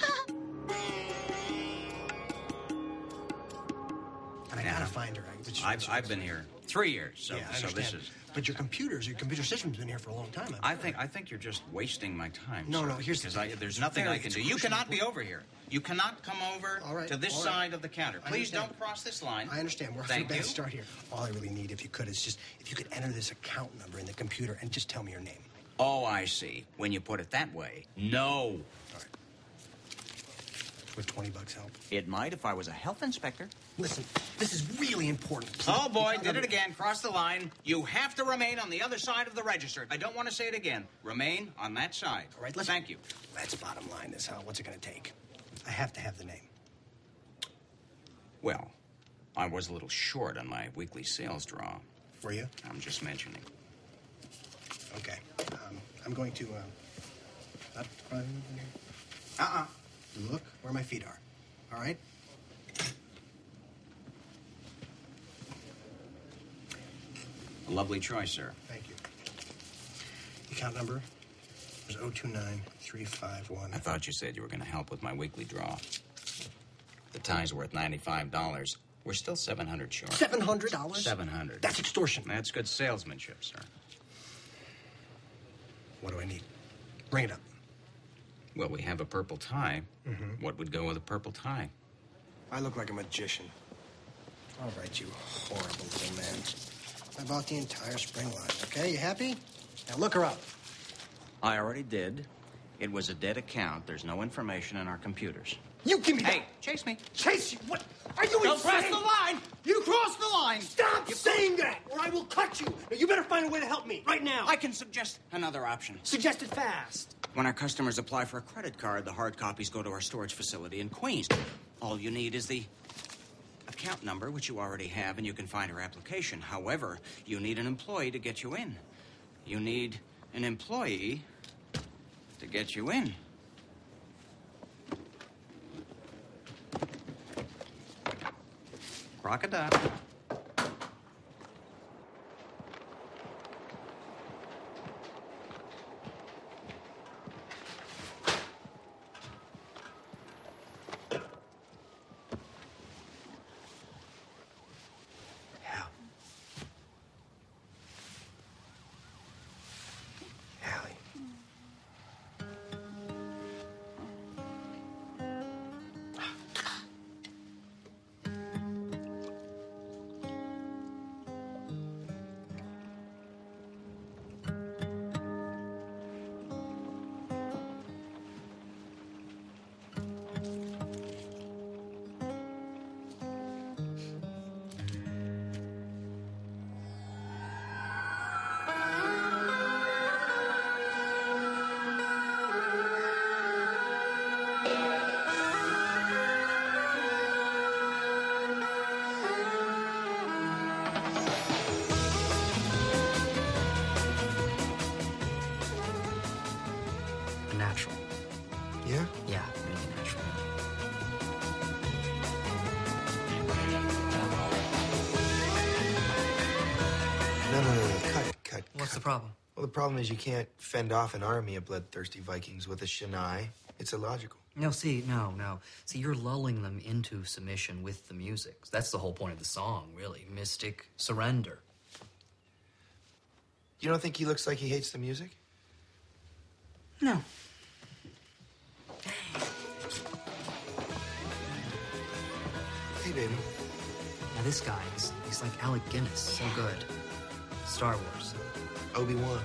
Speaker 3: And I gotta find her.
Speaker 25: I've been here 3 years, so,
Speaker 3: Yeah, I
Speaker 25: so this
Speaker 3: understand.
Speaker 25: is.
Speaker 3: But your computer system's been here for a long time.
Speaker 25: I think you're just wasting my time.
Speaker 3: No,
Speaker 25: sir,
Speaker 3: no, here's the
Speaker 25: because
Speaker 3: thing.
Speaker 25: there's nothing I can
Speaker 3: It's
Speaker 25: do. You
Speaker 3: crucial.
Speaker 25: cannot be over here. You cannot come over to this
Speaker 3: all right.
Speaker 25: side of the counter.
Speaker 3: I
Speaker 25: Please
Speaker 3: understand.
Speaker 25: don't cross this line.
Speaker 3: I understand. We're
Speaker 25: Thank
Speaker 3: going
Speaker 25: you.
Speaker 3: to start here. All I really need, if you could, is just if you could enter this account number in the computer and just tell me your name.
Speaker 25: Oh, I see. When you put it that way. No.
Speaker 3: Would $20 help?
Speaker 25: It might if I was a health inspector.
Speaker 3: Listen, this is really important.
Speaker 25: Oh, boy, did it again. Cross the line. You have to remain on the other side of the register. I don't want to say it again. Remain on that side.
Speaker 3: All right,
Speaker 25: Thank you.
Speaker 3: Let's bottom line this out. What's it going to take? I have to have the name.
Speaker 25: Well, I was a little short on my weekly sales draw.
Speaker 3: For you?
Speaker 25: I'm just mentioning.
Speaker 3: Okay. I'm going to, look where my feet are. All right?
Speaker 25: A lovely choice, sir.
Speaker 3: Thank you. Account number is 029351.
Speaker 25: I thought you said you were going to help with my weekly draw. The tie's worth $95. We're still $700 short.
Speaker 3: $700?
Speaker 25: $700.
Speaker 3: That's extortion.
Speaker 25: That's good salesmanship, sir.
Speaker 3: What do I need? Bring it up.
Speaker 25: Well, we have a purple tie.
Speaker 3: Mm-hmm.
Speaker 25: What would go with a purple tie?
Speaker 3: I look like a magician. All right, you horrible little man. I bought the entire spring line, okay? You happy? Now look her up.
Speaker 25: I already did. It was a dead account. There's no information in our computers.
Speaker 3: You give me that.
Speaker 25: Hey, chase me.
Speaker 3: Chase you? What? Are you
Speaker 25: Don't
Speaker 3: insane?
Speaker 25: cross the
Speaker 3: line! You crossed the line! Stop saying that, or I will cut you. Now, you better find a way to help me right now.
Speaker 25: I can suggest another option.
Speaker 3: Suggest it fast.
Speaker 25: When our customers apply for a credit card, the hard copies go to our storage facility in Queens. All you need is the account number, which you already have, and you can find our application. However, you need an employee to get you in. You need an employee to get you in. Crocodile.
Speaker 1: Natural.
Speaker 3: Yeah?
Speaker 1: Yeah, really natural.
Speaker 15: No. Cut.
Speaker 1: What's the problem?
Speaker 15: Well, the problem is you can't fend off an army of bloodthirsty Vikings with a Shania. It's illogical.
Speaker 1: No. See, you're lulling them into submission with the music. That's the whole point of the song, really. Mystic surrender.
Speaker 15: You don't think he looks like he hates the music?
Speaker 1: No.
Speaker 15: Hey, baby.
Speaker 1: Now, this guy, he's like Alec Guinness. So good. Star Wars.
Speaker 15: Obi-Wan.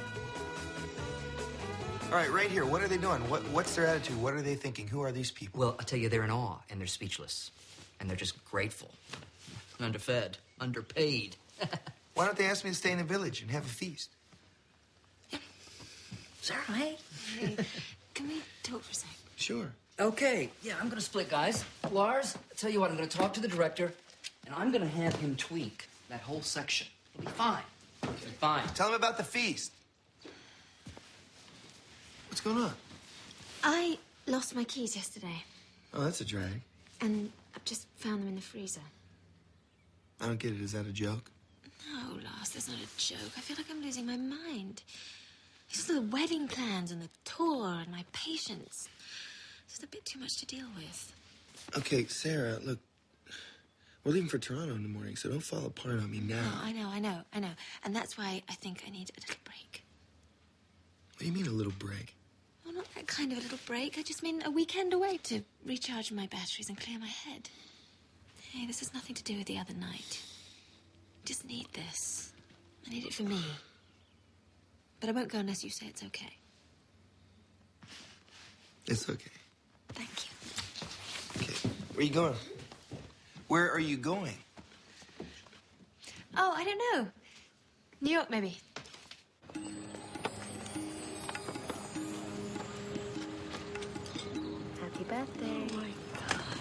Speaker 15: All right, right here. What are they doing? What's their attitude? What are they thinking? Who are these people?
Speaker 1: Well, I tell you, they're in awe, and they're speechless. And they're just grateful. Underfed. Underpaid.
Speaker 15: Why don't they ask me to stay in the village and have a feast?
Speaker 1: Sarah, hey.
Speaker 5: Hey, can we talk for a sec?
Speaker 15: Sure.
Speaker 1: Okay, yeah, I'm gonna split, guys. Lars, I'll tell you what, I'm gonna talk to the director, and I'm gonna have him tweak that whole section. It'll be fine. It'll be fine.
Speaker 15: Tell him about the feast. What's going on?
Speaker 5: I lost my keys yesterday,
Speaker 15: Oh, that's a drag.
Speaker 5: and I've just found them in the freezer.
Speaker 15: I don't get it. Is that a joke?
Speaker 5: No, Lars, that's not a joke. I feel like I'm losing my mind. It's just the wedding plans and the tour and my patience. It's just a bit too much to deal with.
Speaker 15: Okay, Sarah, look. We're leaving for Toronto in the morning, so don't fall apart on me now.
Speaker 5: Oh, I know. And that's why I think I need a little break.
Speaker 15: What do you mean, a little break?
Speaker 5: Well, not that kind of a little break. I just mean a weekend away to recharge my batteries and clear my head. Hey, this has nothing to do with the other night. I just need this. I need it for me. But I won't go unless you say it's okay.
Speaker 15: It's okay.
Speaker 5: Thank you.
Speaker 15: Okay. Where are you going? Where are you going?
Speaker 5: Oh, I don't know. New York, maybe. Happy birthday.
Speaker 23: Oh, my God.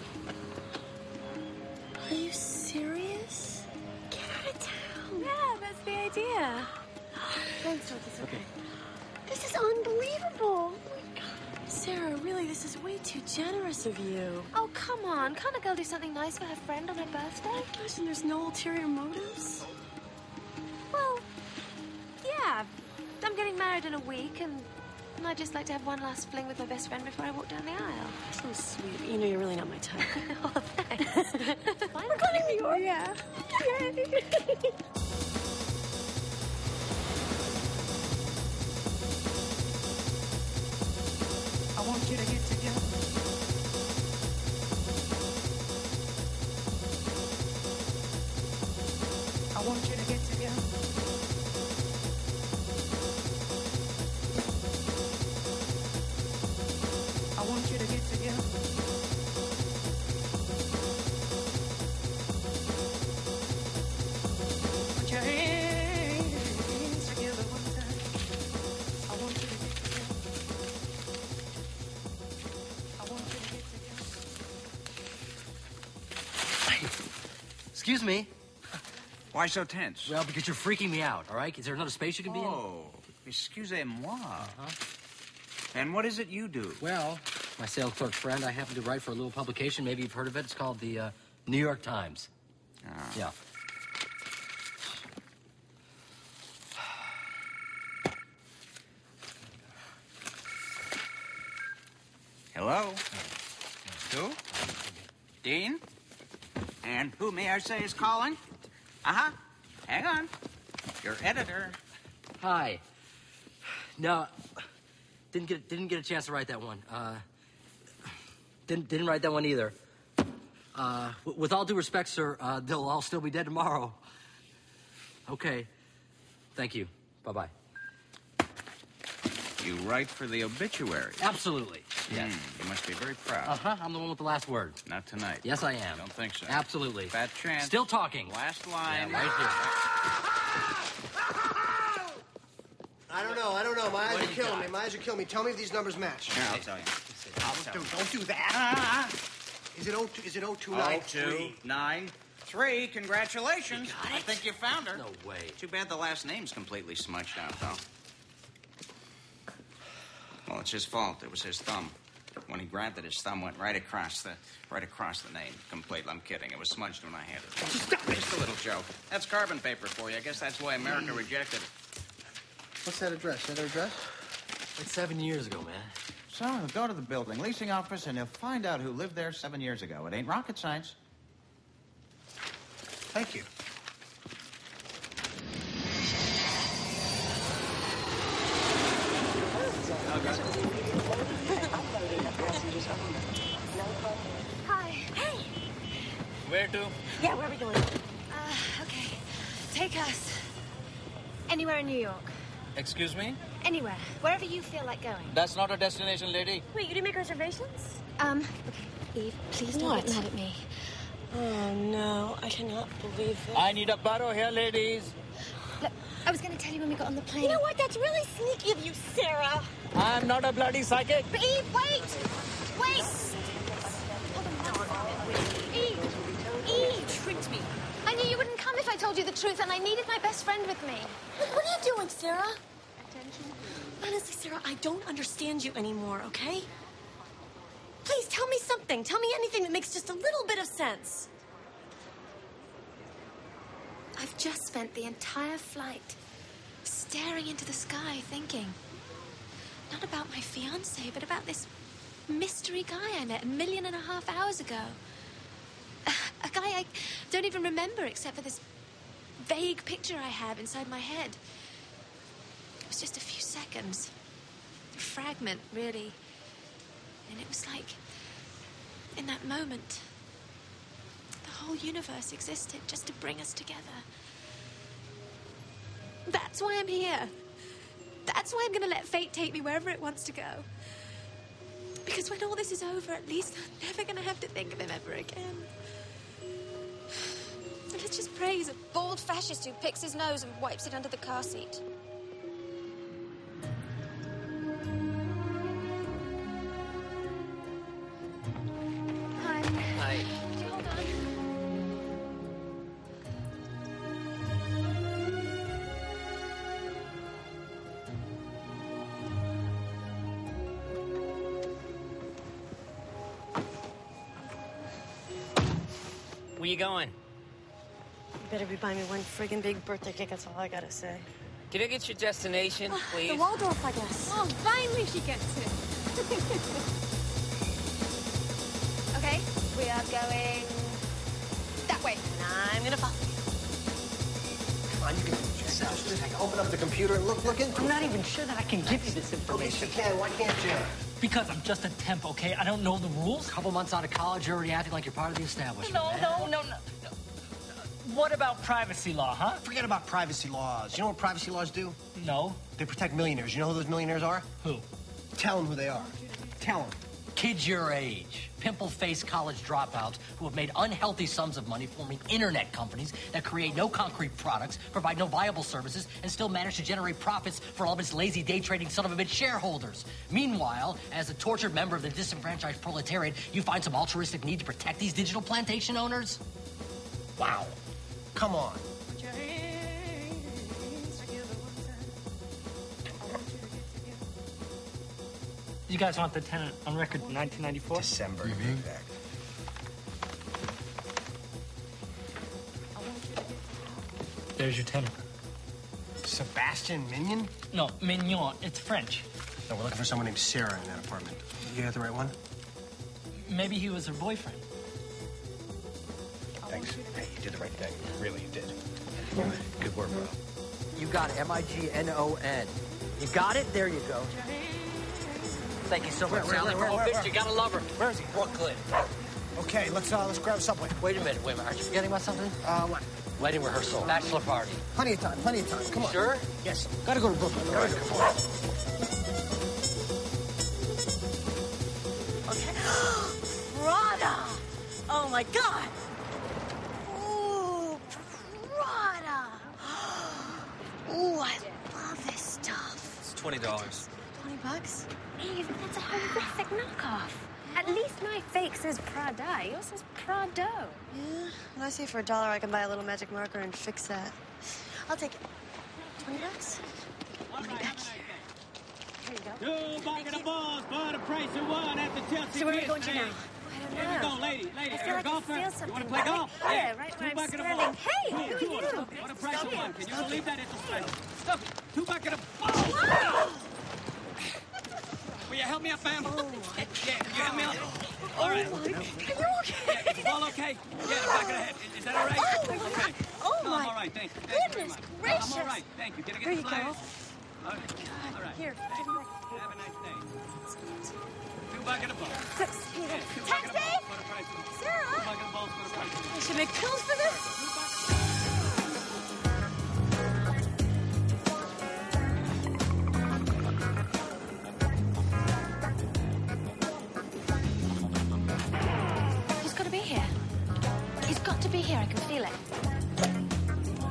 Speaker 23: Are you serious? Get out of town.
Speaker 12: Yeah, that's the idea. Thanks, George. It's okay.
Speaker 23: This is unbelievable.
Speaker 12: Sarah, really, this is way too generous of you.
Speaker 5: Oh, come on. Can't a girl do something nice for her friend on her birthday?
Speaker 12: Listen, there's no ulterior motives.
Speaker 5: Well, getting married in a week, and I'd just like to have one last fling with my best friend before I walk down the aisle.
Speaker 23: So sweet. You know, you're really not my type.
Speaker 5: Oh, thanks.
Speaker 23: We're going to New York.
Speaker 5: Yeah.
Speaker 23: Yay.
Speaker 6: I want you to get together. I want you to get together. I want you to get together. Put your hands together one time. I want you to get together. I want you to get together.
Speaker 9: Excuse me.
Speaker 4: Why so tense?
Speaker 9: Well, because you're freaking me out, all right? Is there another space you can be in?
Speaker 4: Oh, excusez-moi. And what is it you do?
Speaker 9: Well, my sales clerk friend, I happen to write for a little publication. Maybe you've heard of it. It's called the New York Times. Yeah.
Speaker 4: Hello? Who? Dean? And who, may I say, is calling? Uh-huh. Hang on. Your editor.
Speaker 9: Hi. No, didn't get a chance to write that one. Didn't write that one either. With all due respect, sir, they'll all still be dead tomorrow. Okay. Thank you. Bye-bye.
Speaker 4: You write for the obituary?
Speaker 9: Absolutely. Yes.
Speaker 4: You must be very proud.
Speaker 9: Uh-huh. I'm the one with the last word.
Speaker 4: Not tonight.
Speaker 9: Yes, I am.
Speaker 4: Don't think so.
Speaker 9: Absolutely.
Speaker 4: Fat chance.
Speaker 9: Still talking.
Speaker 4: Last line.
Speaker 9: Yeah, right here.
Speaker 3: I don't know. My eyes are killing me. Tell me if these numbers match.
Speaker 4: Yeah, I'll tell you.
Speaker 3: Don't do that. Is it 0293?
Speaker 4: 0293. Congratulations. I think you found her.
Speaker 9: No way.
Speaker 4: Too bad the last name's completely smudged out, though. Well, it's his fault. It was his thumb. When he grabbed it, his thumb went right across the name. Completely. I'm kidding. It was smudged when I had it. Stop it! Just a little joke. That's carbon paper for you. I guess that's why America rejected it.
Speaker 7: What's that address? That address?
Speaker 9: Like 7 years ago, man.
Speaker 7: So, go to the building leasing office, and he'll find out who lived there 7 years ago. It ain't rocket science.
Speaker 3: Thank you.
Speaker 2: Hi. Hey.
Speaker 13: Where to?
Speaker 23: Yeah, where are we going?
Speaker 2: Okay. Take us. Anywhere in New York.
Speaker 13: Excuse me?
Speaker 2: Anywhere. Wherever you feel like going.
Speaker 13: That's not a destination, lady.
Speaker 23: Wait, you didn't make reservations?
Speaker 2: Okay. Eve, please don't
Speaker 23: What?
Speaker 2: get mad at me.
Speaker 23: Oh, no. I cannot believe this.
Speaker 13: I need a baro here, ladies.
Speaker 2: Look, I was going to tell you when we got on the plane.
Speaker 23: You know what? That's really sneaky of you, Sarah.
Speaker 13: I'm not a bloody psychic.
Speaker 2: But Eve, wait! Wait! Eve!
Speaker 23: Tricked me.
Speaker 2: I knew you wouldn't come if I told you the truth, and I needed my best friend with me.
Speaker 23: What are you doing, Sarah? Honestly, Sarah, I don't understand you anymore, okay? Please, tell me something. Tell me anything that makes just a little bit of sense.
Speaker 5: I've just spent the entire flight staring into the sky thinking, not about my fiancé, but about this mystery guy I met 1.5 million hours ago. A guy I don't even remember except for this vague picture I have inside my head. It was just a few seconds. A fragment, really. And it was like, in that moment, the whole universe existed just to bring us together. That's why I'm here. That's why I'm going to let fate take me wherever it wants to go. Because when all this is over, at least I'm never going to have to think of him ever again. Let's just pray he's a bald fascist who picks his nose and wipes it under the car seat.
Speaker 2: Hi.
Speaker 9: Hi.
Speaker 2: Hold on.
Speaker 13: Where you going?
Speaker 23: You better be buying me one friggin' big birthday cake, that's all I gotta say.
Speaker 13: Can I get your destination, please?
Speaker 24: The Waldorf, I guess.
Speaker 11: Oh, finally she gets it. Okay, we are going that way.
Speaker 23: And I'm gonna follow.
Speaker 3: Come on, you can do it yourself. Just open up the computer and look into it.
Speaker 8: I'm not even sure that I can give you this
Speaker 3: Yes,
Speaker 8: information.
Speaker 3: you can. Why can't you?
Speaker 8: Because I'm just a temp, okay? I don't know the rules.
Speaker 9: Couple months out of college, you're already acting like you're part of the establishment.
Speaker 8: No. What about privacy law, huh?
Speaker 3: Forget about privacy laws. You know what privacy laws do?
Speaker 8: No.
Speaker 3: They protect millionaires. You know who those millionaires are?
Speaker 8: Who?
Speaker 3: Tell them who they are. Tell them.
Speaker 9: Kids your age, pimple-faced college dropouts who have made unhealthy sums of money forming internet companies that create no concrete products, provide no viable services, and still manage to generate profits for all of its lazy day trading son of a bitch shareholders. Meanwhile, as a tortured member of the disenfranchised proletariat, you find some altruistic need to protect these digital plantation owners? Wow.
Speaker 3: Come on.
Speaker 8: You guys want the tenant on record in 1994?
Speaker 3: December, to be exact.
Speaker 8: There's your tenant.
Speaker 3: Sebastian Mignon?
Speaker 8: No, Mignon. It's French.
Speaker 3: No, we're looking for someone named Sarah in that apartment. You got the right one?
Speaker 8: Maybe he was her boyfriend.
Speaker 3: Thanks. Hey, you did the right thing. Really, you did. Good work, bro.
Speaker 1: You got it. M-I-G-N-O-N. You got it? There you go. Thank you so much, Sally.
Speaker 9: Oh, bitch, you gotta love her.
Speaker 3: Where is he?
Speaker 9: Brooklyn.
Speaker 3: Okay, let's grab a Subway.
Speaker 9: Wait a minute. Aren't you forgetting about something?
Speaker 3: What?
Speaker 9: Wedding rehearsal. Bachelor party.
Speaker 3: Plenty of time. Come on.
Speaker 9: Sure?
Speaker 3: Yes. Gotta go to Brooklyn.
Speaker 23: Okay. Prada! Oh my God! Ooh, Prada! Ooh, I love this stuff.
Speaker 21: It's $20.
Speaker 23: $20?
Speaker 2: Eve, that's a horrific knockoff. At least my fake says Prada. Yours says Prado.
Speaker 23: Yeah, well, I see for $1 I can buy a little magic marker and fix that. I'll take it. $20? Money back here. Here you go.
Speaker 13: Two bucket of balls for the price of one at the Chelsea.
Speaker 2: So where are we going to now?
Speaker 13: Here we go, lady.
Speaker 2: I feel like
Speaker 13: golfer.
Speaker 2: I feel something.
Speaker 13: You want to play golf?
Speaker 2: Yeah, right where I'm
Speaker 13: bucket of
Speaker 2: standing.
Speaker 13: balls.
Speaker 2: Hey, who are you?
Speaker 13: What a price of one. Can you believe that? It's a special. Stuff it. Two bucket of balls. Will you help me up, ma'am? Yeah, can you help me out? All right.
Speaker 23: Are you okay?
Speaker 13: Yeah, is the ball okay? Yeah, the back of the head. Is that all right? Okay.
Speaker 23: Oh,
Speaker 13: No,
Speaker 23: my
Speaker 13: I'm all right. Thank you very
Speaker 23: goodness
Speaker 13: much.
Speaker 23: gracious.
Speaker 13: I'm all right. Thank you. Can I
Speaker 23: Here
Speaker 13: get
Speaker 23: you
Speaker 13: the
Speaker 23: go.
Speaker 13: flyers? All right. All right.
Speaker 23: Here,
Speaker 13: Thank
Speaker 23: give
Speaker 13: you.
Speaker 23: me that.
Speaker 13: Have a nice day. Two bucket of balls.
Speaker 23: Peter.
Speaker 13: Yeah, two bucket of
Speaker 23: Taxi!
Speaker 13: balls for the price of one.
Speaker 23: Sarah!
Speaker 13: Two bucket of balls for the price of one.
Speaker 23: I should make pills for this.
Speaker 2: He's got to be here. He's got to be here. I can feel it.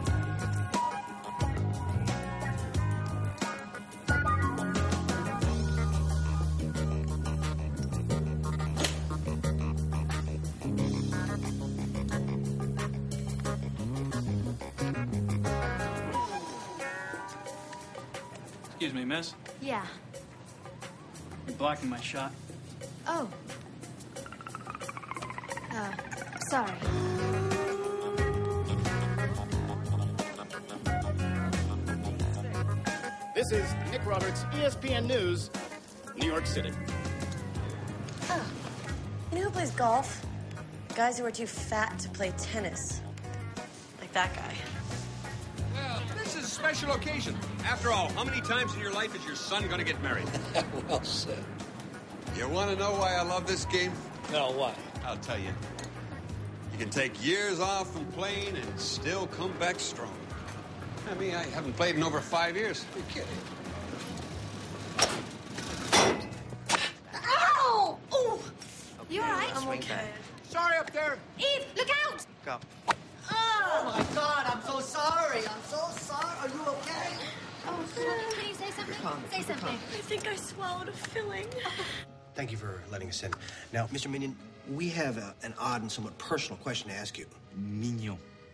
Speaker 17: Excuse me, miss.
Speaker 2: Yeah.
Speaker 17: You're blocking my shot.
Speaker 2: Oh. Sorry.
Speaker 10: This is Nick Roberts, ESPN News, New York City.
Speaker 23: Oh. You know who plays golf? Guys who are too fat to play tennis. Like that guy.
Speaker 14: Well, this is a special occasion. After all, how many times in your life is your son going to get married?
Speaker 16: Well said.
Speaker 14: You want to know why I love this game?
Speaker 16: No, why?
Speaker 14: I'll tell you. You can take years off from playing and still come back strong. I mean, I haven't played in over 5 years. You're kidding.
Speaker 2: Ow! Ooh! You all right?
Speaker 23: I'm okay.
Speaker 14: Sorry up there.
Speaker 2: Eve, look out!
Speaker 21: Go.
Speaker 19: Oh, my God, I'm so sorry. I'm so sorry. Are you okay?
Speaker 2: Oh, can you say something? Say something.
Speaker 23: I think I swallowed a filling.
Speaker 3: Thank you for letting us in. Now, Mr. Mignon, we have an odd and somewhat personal question to ask you.
Speaker 18: Mignon.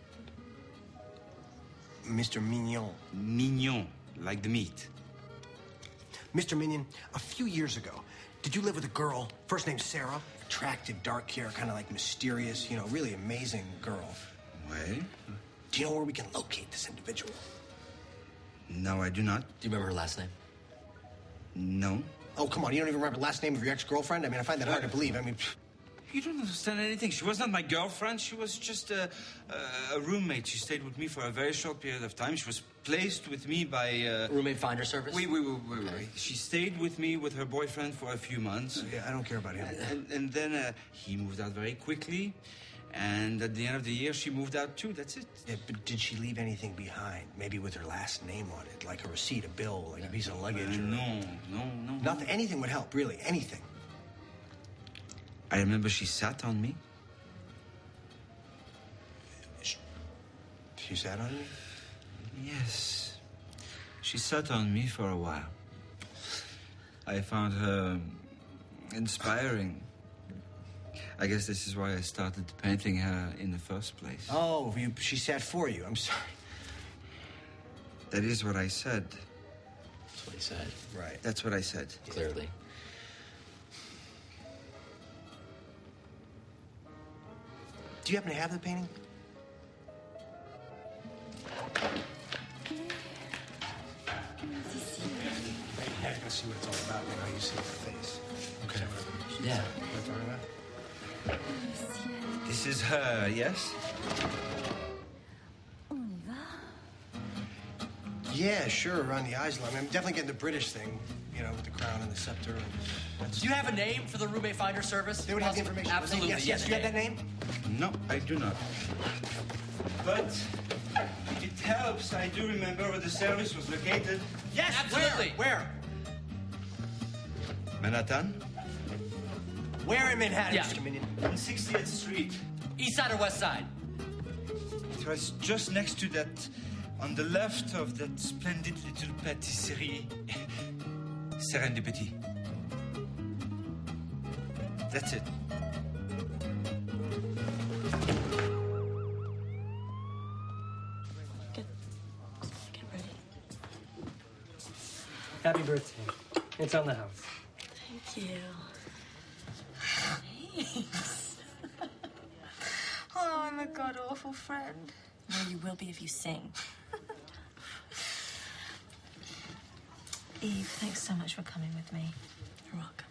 Speaker 3: Mr. Mignon.
Speaker 18: Mignon, like the meat.
Speaker 3: Mr. Mignon, a few years ago, did you live with a girl, first name Sarah? Attractive, dark hair, kind of like mysterious, you know, really amazing girl.
Speaker 18: Well?
Speaker 3: Do you know where we can locate this individual?
Speaker 18: No, I do not.
Speaker 9: Do you remember her last name?
Speaker 18: No.
Speaker 3: Oh, come on. You don't even remember the last name of your ex-girlfriend? I mean, I find that hard to believe. I mean...
Speaker 18: You don't understand anything. She was not my girlfriend. She was just a roommate. She stayed with me for a very short period of time. She was placed with me by...
Speaker 9: Roommate finder service?
Speaker 18: Wait. She stayed with me with her boyfriend for a few months.
Speaker 3: Yeah, I don't care about him.
Speaker 18: And then he moved out very quickly. And at the end of the year, she moved out too. That's it.
Speaker 3: Yeah, but did she leave anything behind? Maybe with her last name on it, like a receipt, a bill, like a piece of luggage?
Speaker 18: No.
Speaker 3: Nothing. Anything would help, really. Anything.
Speaker 18: I remember she sat on me.
Speaker 3: She sat on you?
Speaker 18: Yes. She sat on me for a while. I found her inspiring. I guess this is why I started painting her in the first place.
Speaker 3: Oh, she sat for you. I'm sorry.
Speaker 18: That is what I said.
Speaker 9: That's what he said.
Speaker 3: Right.
Speaker 18: That's what I said.
Speaker 9: Clearly.
Speaker 3: Do you happen to have the painting? Yeah, I can see what it's all about. You know, you see her face.
Speaker 9: Okay. Yeah.
Speaker 3: What I'm talking about?
Speaker 18: This is her, yes?
Speaker 3: Yeah, sure, around the eyes line. I'm definitely getting the British thing, you know, with the crown and the scepter. And
Speaker 9: Do you have a name for the roommate finder service?
Speaker 3: They would have the information.
Speaker 9: Absolutely.
Speaker 3: Yes. Do you have that name?
Speaker 18: No, I do not. But if it helps, I do remember where the service was located.
Speaker 9: Yes, absolutely.
Speaker 3: Where?
Speaker 18: Manhattan?
Speaker 3: Where in Manhattan,
Speaker 9: Yeah.
Speaker 3: Mr. Minion?
Speaker 18: On 60th Street.
Speaker 9: East side or west side?
Speaker 18: It was just next to that, on the left of that splendid little patisserie, Serendipity. That's it.
Speaker 23: Get ready.
Speaker 12: Happy birthday. It's on the house.
Speaker 23: Thank you. Thanks. Oh, I'm a god-awful friend. Well, you will be if you sing. Eve, thanks so much for coming with me. You're welcome.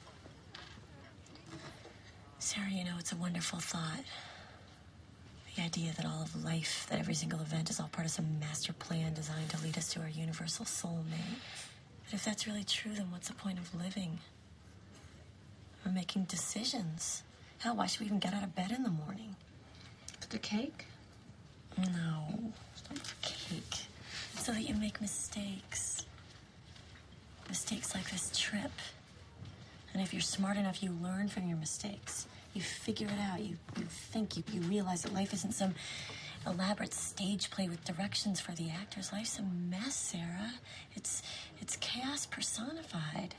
Speaker 23: Sarah, you know, it's a wonderful thought. The idea that all of life, that every single event is all part of some master plan designed to lead us to our universal soulmate. But if that's really true, then what's the point of living? Or making decisions? Hell, why should we even get out of bed in the morning?
Speaker 5: For the cake?
Speaker 23: No, it's not for cake. So that you make mistakes. Mistakes like this trip. And if you're smart enough, you learn from your mistakes. You figure it out. You think. You realize that life isn't some elaborate stage play with directions for the actors. Life's a mess, Sarah. It's chaos personified.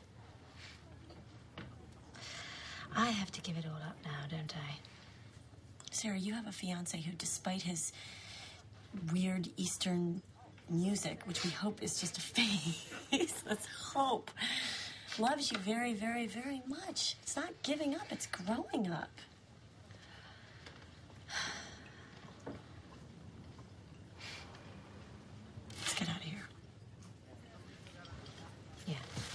Speaker 5: I have to give it all up now, don't I?
Speaker 23: Sarah, you have a fiancé who, despite his weird Eastern music, which we hope is just a phase, let's hope, loves you very, very, very much. It's not giving up, it's growing up. Let's get out of here.
Speaker 5: Yeah.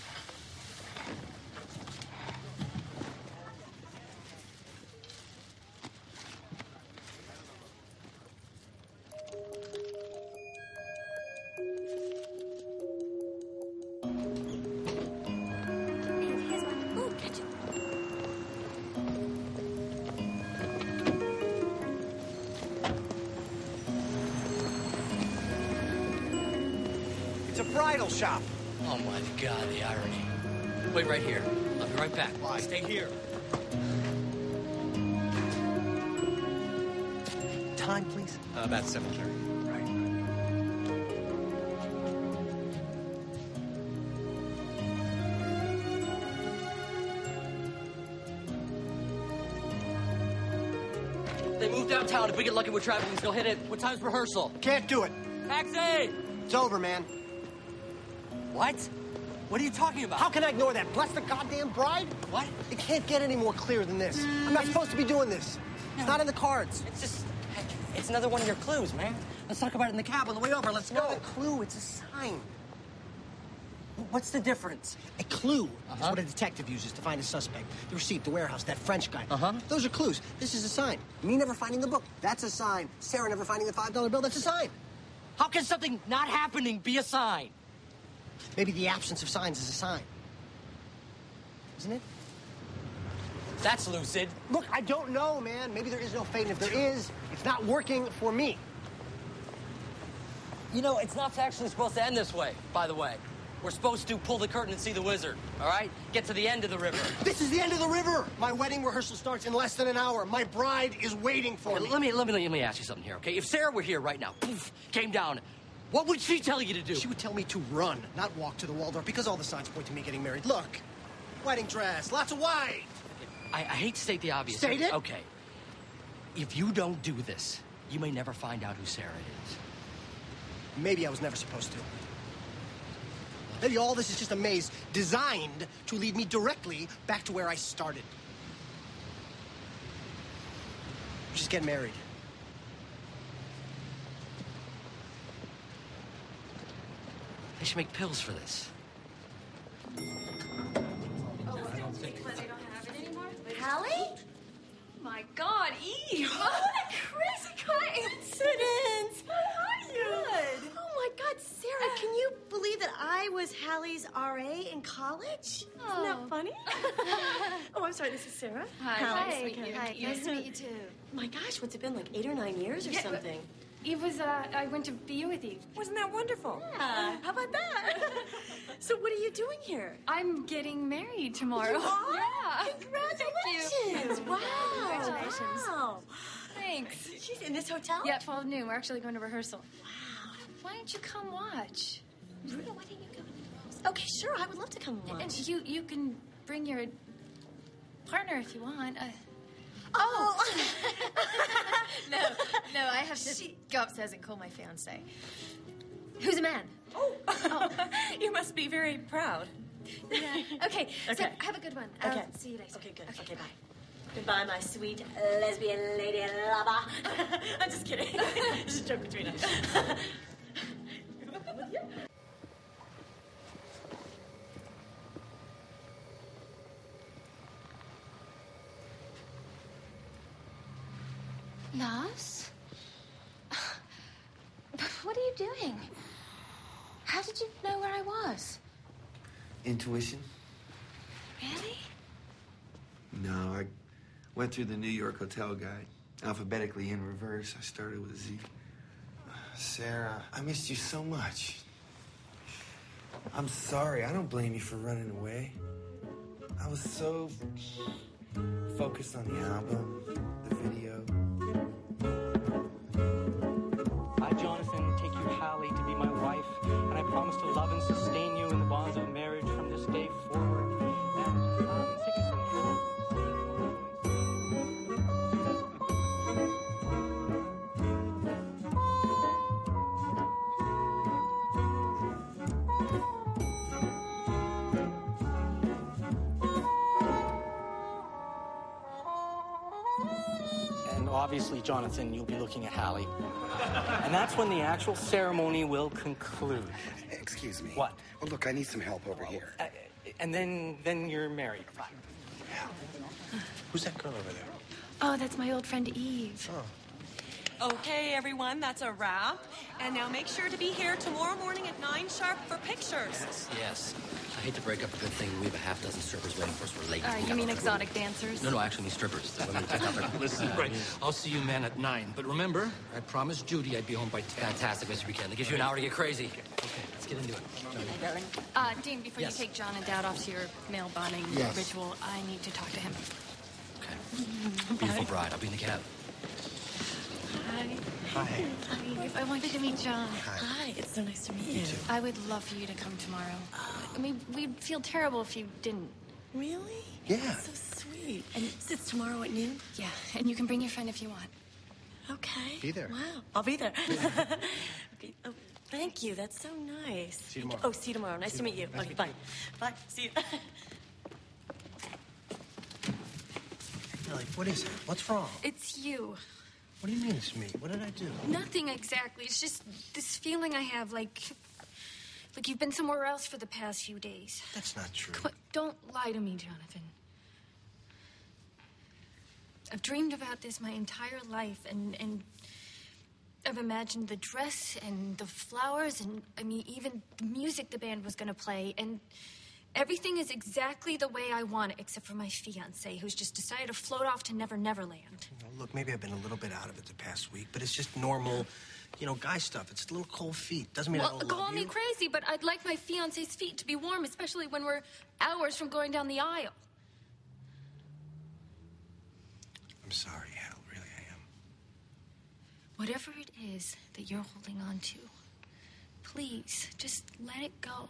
Speaker 23: Here's one. Ooh, catch it.
Speaker 3: It's a bridal shop.
Speaker 9: Oh, my God, the irony. Wait right here. I'll be right back.
Speaker 3: Why?
Speaker 9: Stay here.
Speaker 3: Time, please.
Speaker 10: About 7:30.
Speaker 3: Right.
Speaker 9: They moved downtown. If we get lucky with traffic, they'll hit it. What time's rehearsal?
Speaker 3: Can't do it.
Speaker 9: Taxi!
Speaker 3: It's over, man.
Speaker 9: What? What are you talking about?
Speaker 3: How can I ignore that? Bless the goddamn bride?
Speaker 9: What?
Speaker 3: It can't get any more clear than this. I'm not supposed to be doing this. It's not in the cards.
Speaker 9: It's just... It's another one of your clues, man. Let's talk about it in the cab on the way over. Let's
Speaker 3: It's not
Speaker 9: go.
Speaker 3: a clue. It's a sign. What's the difference? A clue is what a detective uses to find a suspect. The receipt, the warehouse, that French guy. Those are clues. This is a sign. Me never finding the book, that's a sign. Sarah never finding the $5 bill, that's a sign.
Speaker 9: How can something not happening be a sign?
Speaker 3: Maybe the absence of signs is a sign. Isn't it?
Speaker 9: That's lucid.
Speaker 3: Look, I don't know, man. Maybe there is no fate, and if there is, it's not working for me.
Speaker 9: You know, it's not actually supposed to end this way, by the way. We're supposed to pull the curtain and see the wizard, all right? Get to the end of the river.
Speaker 3: This is the end of the river! My wedding rehearsal starts in less than an hour. My bride is waiting for me.
Speaker 9: Let me ask you something here, okay? If Sarah were here right now, poof, came down, what would she tell you to do?
Speaker 3: She would tell me to run, not walk to the Waldorf, because all the signs point to me getting married. Look, wedding dress, lots of white.
Speaker 9: I hate to state the obvious.
Speaker 3: State it?
Speaker 9: Okay. If you don't do this, you may never find out who Sarah is.
Speaker 3: Maybe I was never supposed to. Maybe all this is just a maze designed to lead me directly back to where I started. Just get married.
Speaker 9: They should make pills for this.
Speaker 11: Hallie? My God, Eve! What a crazy coincidence! How are you?
Speaker 23: Good. Oh my God, Sarah, can you believe that I was Hallie's RA in college? Isn't that funny? Oh, I'm sorry, this is Sarah.
Speaker 11: Hi,
Speaker 23: Hallie.
Speaker 11: nice to meet you.
Speaker 23: Hi,
Speaker 11: Nice to meet you, too.
Speaker 23: My gosh, what's it been, like 8 or 9 years or something?
Speaker 11: Eve was, I went to BU with Eve.
Speaker 23: Wasn't that wonderful? Yeah. How about that? So what are you doing here?
Speaker 11: I'm getting married tomorrow.
Speaker 23: You are?
Speaker 11: Yeah.
Speaker 23: Congratulations. Wow.
Speaker 11: Congratulations.
Speaker 23: Wow.
Speaker 11: Thanks.
Speaker 23: She's in this hotel?
Speaker 11: Yeah, 12 noon. We're actually going to rehearsal. Wow. Why don't you come watch?
Speaker 23: Bruno, why didn't you go? Okay, sure. I would love to come watch.
Speaker 11: And you can bring your partner if you want.
Speaker 23: Oh!
Speaker 11: No, I have to go upstairs and call my fiancé. Who's a man?
Speaker 23: Oh. You must be very proud.
Speaker 11: Yeah. Okay, so have a good one.
Speaker 23: Okay.
Speaker 11: I'll see you later.
Speaker 23: Okay, good. Okay, bye. Goodbye, my sweet lesbian lady lover. I'm just kidding. Just a joke between us.
Speaker 5: Lars? What are you doing? How did you know where I was?
Speaker 18: Intuition?
Speaker 5: Really?
Speaker 18: No, I went through the New York hotel guide. Alphabetically in reverse. I started with a Z. Sarah, I missed you so much. I'm sorry. I don't blame you for running away. I was so focused on the album, the video.
Speaker 12: I, Jonathan, take you, Hallie, to be my wife, and I promise to love and sustain you in the bonds of marriage from this day forward. And sickness and health. And obviously, Jonathan, you'll be looking at Hallie. And that's when the actual ceremony will conclude.
Speaker 6: Excuse me.
Speaker 12: What?
Speaker 6: Well, look, I need some help over here.
Speaker 12: And then you're married.
Speaker 3: Who's that girl over there?
Speaker 11: Oh, that's my old friend Eve.
Speaker 15: Okay, everyone, that's a wrap. And now make sure to be here tomorrow morning at 9 sharp for pictures.
Speaker 9: Yes. I hate to break up a good thing. We have a half dozen strippers waiting for us. We're late.
Speaker 11: You mean exotic dancers?
Speaker 9: No, I actually mean strippers. The women take out their...
Speaker 12: Listen, right. I'll see you men at 9.
Speaker 9: But remember, I promised Judy I'd be home by 10. Fantastic, Mr. Buchanan. That gives you an hour to get crazy. Okay, let's get into it.
Speaker 11: Dean, before
Speaker 9: Yes.
Speaker 11: you take John and Dad off to your male bonding
Speaker 9: Yes.
Speaker 11: ritual, I need to talk to him.
Speaker 9: Beautiful bride. I'll be in the cab.
Speaker 11: Hi.
Speaker 3: Hi.
Speaker 11: I want you to meet John.
Speaker 23: Hi, it's so nice to meet you.
Speaker 11: I would love for you to come tomorrow. I mean, we'd feel terrible if you didn't.
Speaker 23: Really?
Speaker 3: Yeah.
Speaker 23: That's so sweet. And it's tomorrow at noon?
Speaker 11: Yeah, and you can bring your friend if you want.
Speaker 23: Okay.
Speaker 3: Be there.
Speaker 23: Wow. I'll be there. Okay. Oh, thank you. That's so nice.
Speaker 3: See you tomorrow.
Speaker 23: Oh, see you tomorrow. Nice to meet you. Okay, bye. Bye. See you.
Speaker 3: Hallie, what is it? What's wrong?
Speaker 11: It's you.
Speaker 3: What do you mean it's me? What did I do?
Speaker 11: Nothing exactly. It's just this feeling I have, like Look, you've been somewhere else for the past few days.
Speaker 3: That's not true.
Speaker 11: Come on, don't lie to me, Jonathan. I've dreamed about this my entire life, and I've imagined the dress and the flowers and, I mean, even the music the band was going to play, and everything is exactly the way I want it, except for my fiancé, who's just decided to float off to Never Never Land.
Speaker 3: Look, maybe I've been a little bit out of it the past week, but it's just normal, guy stuff. It's little cold feet. Doesn't mean I don't
Speaker 11: Call
Speaker 3: love
Speaker 11: me
Speaker 3: you.
Speaker 11: crazy, but I'd like my fiancé's feet to be warm, especially when we're hours from going down the aisle.
Speaker 3: I'm sorry, Hal. Really, I am.
Speaker 11: Whatever it is that you're holding on to, please, just let it go.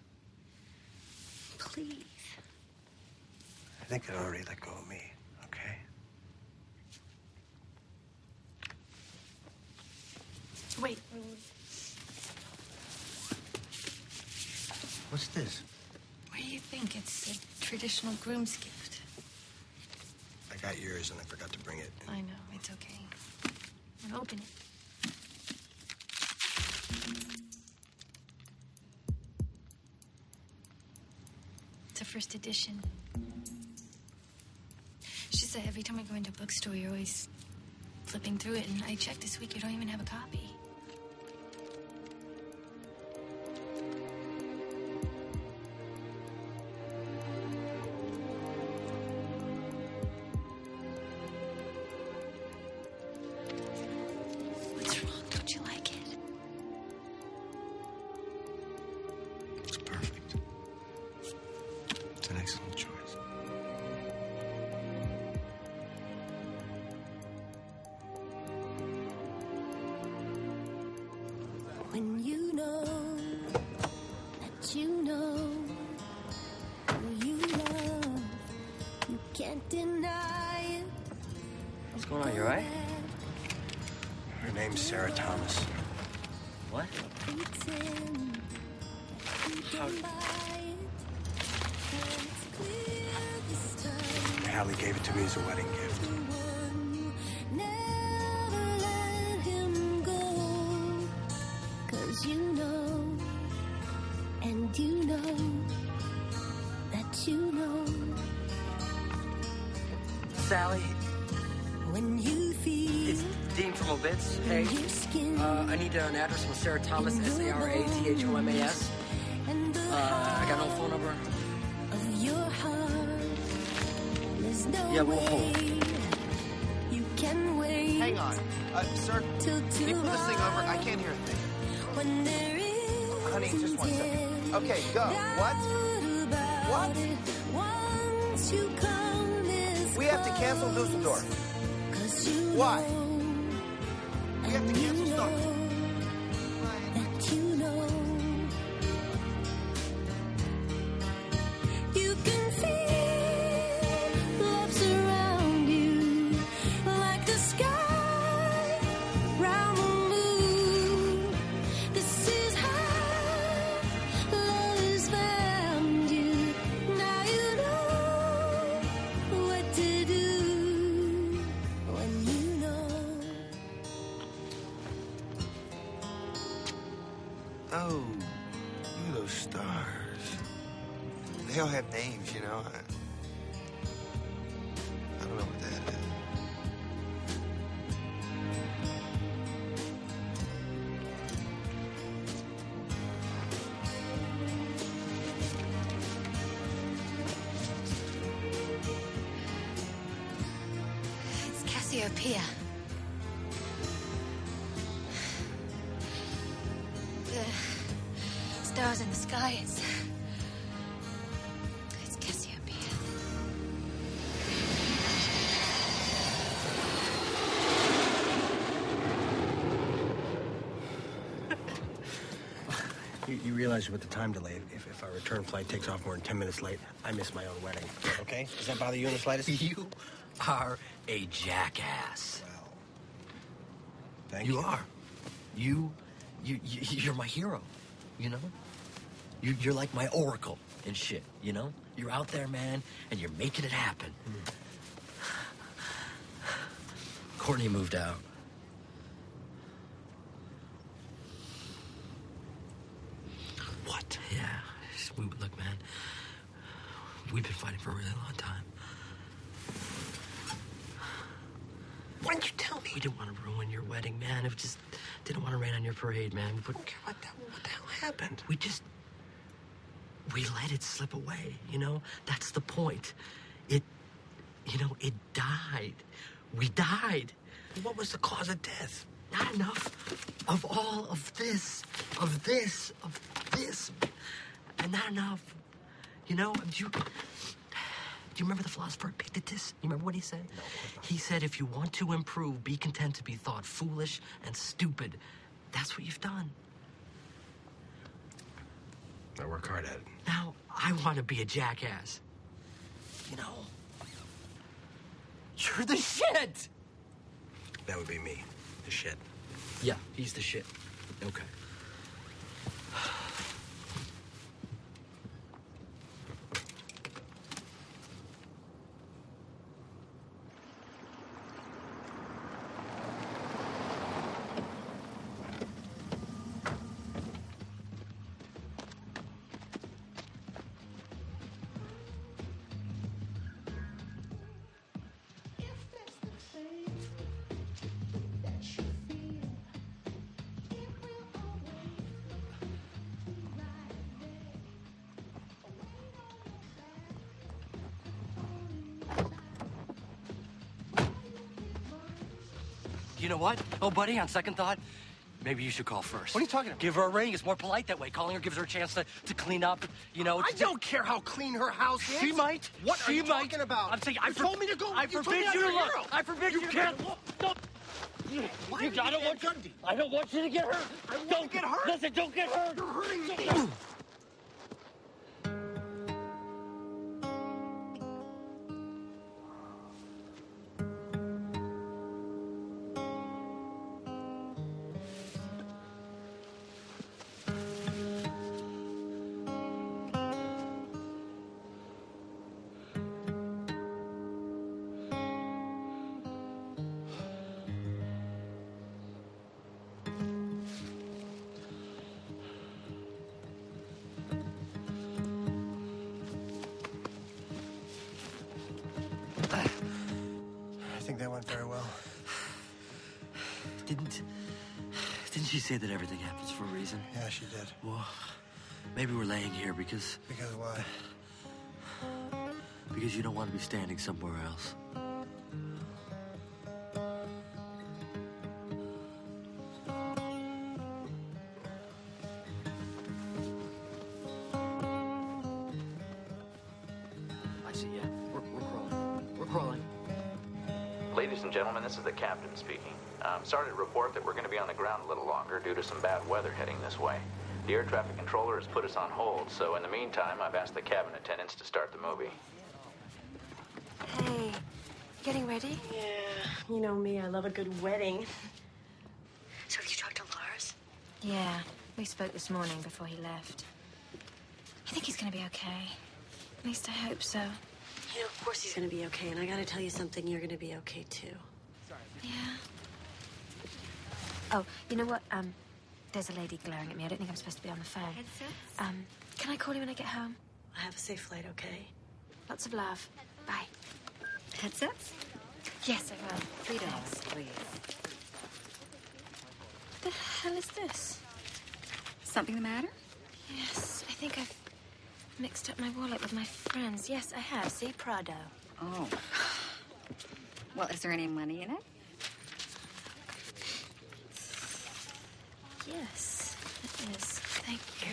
Speaker 11: Please.
Speaker 3: I think it already let go of me, okay?
Speaker 11: Wait.
Speaker 3: What's this?
Speaker 11: What do you think? It's a traditional groom's gift.
Speaker 3: I got yours and I forgot to bring it.
Speaker 11: I know. It's okay. Now open it. It's a first edition. She said every time I go into a bookstore, you're always flipping through it, and I checked this week, you don't even have a copy. What's wrong? Don't you like it?
Speaker 3: It's perfect. It's an excellent choice.
Speaker 4: When you know that you know who you love, you can't deny it.
Speaker 1: What's going on? You all right?
Speaker 3: Her name's Sarah Thomas.
Speaker 1: What?
Speaker 4: Pretend
Speaker 1: How?
Speaker 3: Hallie gave it to me as a wedding gift.
Speaker 4: never let him go. 'Cause you know, and you know that you know.
Speaker 1: Sally,
Speaker 4: When you feel
Speaker 1: it's Dean from Obits. Hey, I need an address from Sarah Thomas, SARATHOMAS. I got no phone number.
Speaker 4: of your heart, there's no
Speaker 1: Yeah, we'll
Speaker 4: way
Speaker 1: hold.
Speaker 4: you can wait.
Speaker 7: Hang on. Sir,
Speaker 4: till
Speaker 7: can you put this thing over? I can't hear a thing.
Speaker 4: when there is
Speaker 7: Honey, just one second. Okay, go. What? What?
Speaker 4: Once you come this
Speaker 7: We have to cancel Dusseldorf. Why? We have to cancel stuff.
Speaker 4: that you know. You can feel love surround you like the sky round the moon. This is how love has found you. Now you know what to do when you know.
Speaker 6: Oh, look at those stars. They all have names, you know. I don't know what that is.
Speaker 5: It's Cassiopeia. The stars in the sky, it's Cassiopeia.
Speaker 3: You realize with the time delay, if our return flight takes off more than 10 minutes late, I miss my own wedding. Okay? Does that bother you in the slightest?
Speaker 9: You are a jackass.
Speaker 3: Well, thank you.
Speaker 9: You are. You're my hero, you know? You're like my oracle and shit, you know? You're out there, man, and you're making it happen. Courtney moved out.
Speaker 3: What? Why didn't you tell me?
Speaker 8: We didn't want to ruin your wedding, man. It just didn't want to rain on your parade, man.
Speaker 3: What the hell happened?
Speaker 8: We let it slip away, you know? That's the point. It died. We died.
Speaker 3: What was the cause of death?
Speaker 8: Not enough of all of this, and not enough. You know, do you remember the philosopher Epictetus? You remember what he said?
Speaker 3: No.
Speaker 8: He said, if you want to improve, be content to be thought foolish and stupid. That's what you've done.
Speaker 3: I work hard at it.
Speaker 8: Now, I want to be a jackass. You know? You're the shit!
Speaker 3: That would be me. The shit.
Speaker 8: Yeah, he's the shit. Okay. You know what? Oh, buddy, on second thought, maybe you should call first.
Speaker 3: What are you talking about?
Speaker 8: Give her a ring. It's more polite that way. Calling her gives her a chance to clean up, you know.
Speaker 3: I don't care how clean her house is.
Speaker 8: She might.
Speaker 3: What
Speaker 8: she
Speaker 3: are you
Speaker 8: might.
Speaker 3: talking about?
Speaker 8: I'm saying,
Speaker 3: you told me to go.
Speaker 8: I forbid you to look. I forbid you to
Speaker 3: can't
Speaker 8: look. Don't.
Speaker 3: Why
Speaker 8: I don't want you. I don't want you to get hurt.
Speaker 3: I want to get hurt.
Speaker 8: Listen, don't get hurt.
Speaker 3: You're hurting me. I think that went very well.
Speaker 8: Didn't she say that everything happens for a reason?
Speaker 3: Yeah, she did.
Speaker 8: Well, maybe we're laying here because...
Speaker 3: Because why?
Speaker 8: Because you don't want to be standing somewhere else. I see, yeah. We're crawling. We're crawling.
Speaker 20: Ladies and gentlemen, this is the captain speaking. Sorry to report that we're going to be on the ground a little longer due to some bad weather heading this way. The air traffic controller has put us on hold, so in the meantime, I've asked the cabin attendants to start the movie.
Speaker 23: Hey, getting ready? Yeah, you know me, I love a good wedding. So have you talked to Lars?
Speaker 2: Yeah, we spoke this morning before he left. I think he's gonna be okay. At least I hope so.
Speaker 23: You know, of course he's gonna be okay, and I gotta tell you something, you're gonna be okay too.
Speaker 2: Yeah. Oh, you know what? There's a lady glaring at me. I don't think I'm supposed to be on the phone.
Speaker 23: Headsets?
Speaker 2: Can I call you when I get home?
Speaker 23: Have a safe flight, okay?
Speaker 2: Lots of love. Bye.
Speaker 22: Headsets?
Speaker 2: Yes, I will.
Speaker 22: $3, please.
Speaker 2: What the hell is this?
Speaker 22: Something the matter?
Speaker 2: Yes, I think I've mixed up my wallet with my friends. Yes, I have. See, Prado.
Speaker 22: Oh. Well, is there any money in it?
Speaker 2: Yes, it is. Thank you.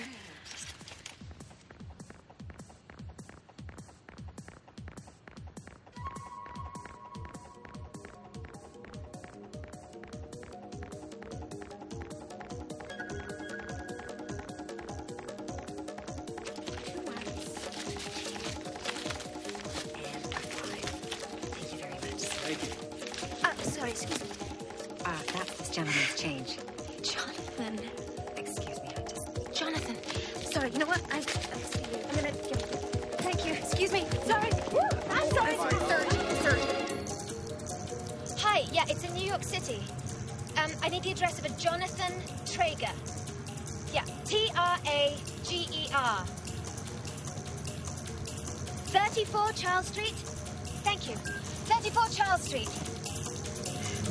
Speaker 2: Sorry, excuse me.
Speaker 22: That's this gentleman's change.
Speaker 2: Jonathan.
Speaker 22: Excuse me, I just...
Speaker 2: Jonathan. Sorry, you know what? I'm gonna get... Thank you. Excuse me. Sorry. I'm sorry. Search. Hi, yeah, it's in New York City. I need the address of a Jonathan Traeger. Yeah, Trager. 34 Charles Street. Thank you. 34 Charles Street.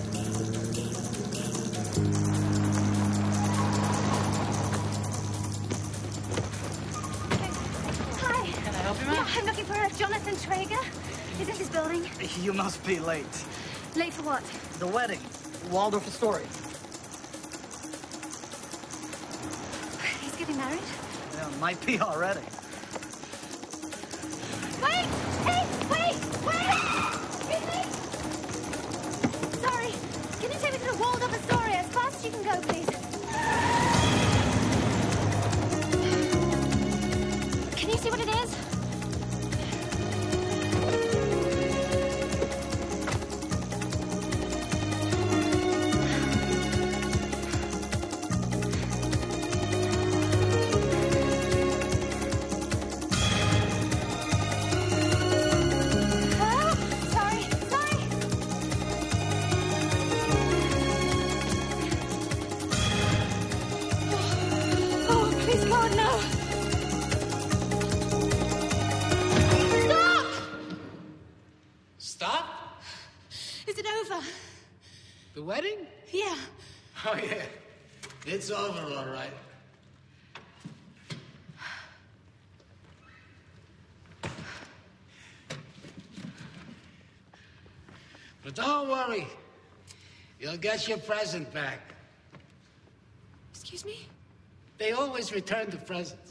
Speaker 2: Jonathan Traeger is in this building.
Speaker 19: You must be late.
Speaker 2: Late for what?
Speaker 19: The wedding. Waldorf Astoria.
Speaker 2: He's getting married?
Speaker 19: Yeah, might be already.
Speaker 2: Wait! Hey! Wait! Excuse me! Sorry. Can you take me to the Waldorf Astoria as fast as you can go, please? Can you see what it is?
Speaker 13: The wedding?
Speaker 2: Yeah.
Speaker 13: Oh, yeah. It's over, all right. But don't worry. You'll get your present back.
Speaker 2: Excuse me?
Speaker 13: They always return the presents.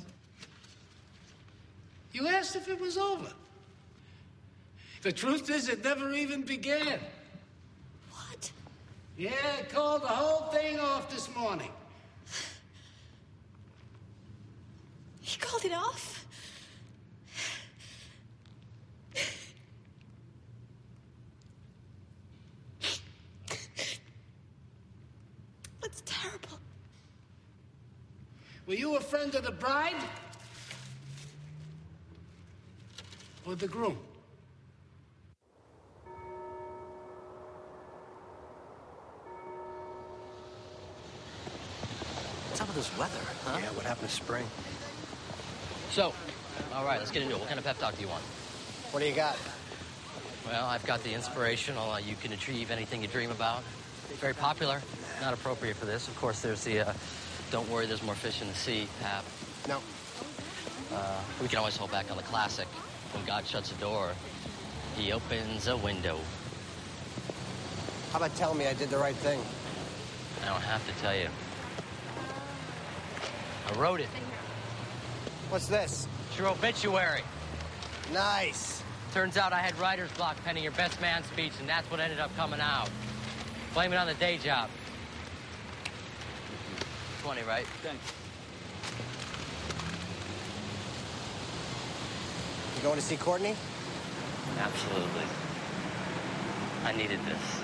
Speaker 13: You asked if it was over. The truth is, it never even began.
Speaker 2: What?
Speaker 13: Yeah, I called the whole thing off this morning.
Speaker 2: He called it off? That's terrible.
Speaker 13: Were you a friend of the bride? Or the groom?
Speaker 8: What's up with this weather, huh?
Speaker 3: Yeah, what happened to spring?
Speaker 9: So, all right, let's get into it. What kind of pep talk do you want?
Speaker 3: What do you got?
Speaker 9: Well, I've got the inspirational, you can achieve anything you dream about. Very popular, not appropriate for this. Of course, there's the, don't worry, there's more fish in the sea, pap.
Speaker 3: No.
Speaker 9: We can always hold back on the classic. When God shuts a door, he opens a window.
Speaker 3: How about telling me I did the right thing?
Speaker 9: I don't have to tell you. I wrote it.
Speaker 3: What's this?
Speaker 9: It's your obituary.
Speaker 3: Nice.
Speaker 9: Turns out I had writer's block penning your best man speech, and that's what ended up coming out. Blame it on the day job. 20, right?
Speaker 13: Thanks.
Speaker 3: You going to see Courtney?
Speaker 9: Absolutely. I needed this.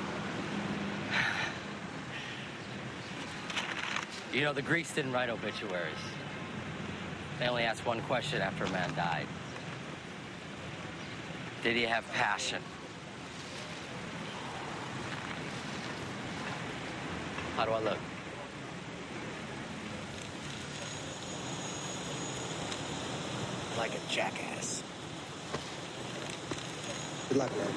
Speaker 9: You know, the Greeks didn't write obituaries. They only asked one question after a man died. Did he have passion? How do I look?
Speaker 3: Like a jackass. Good luck, man.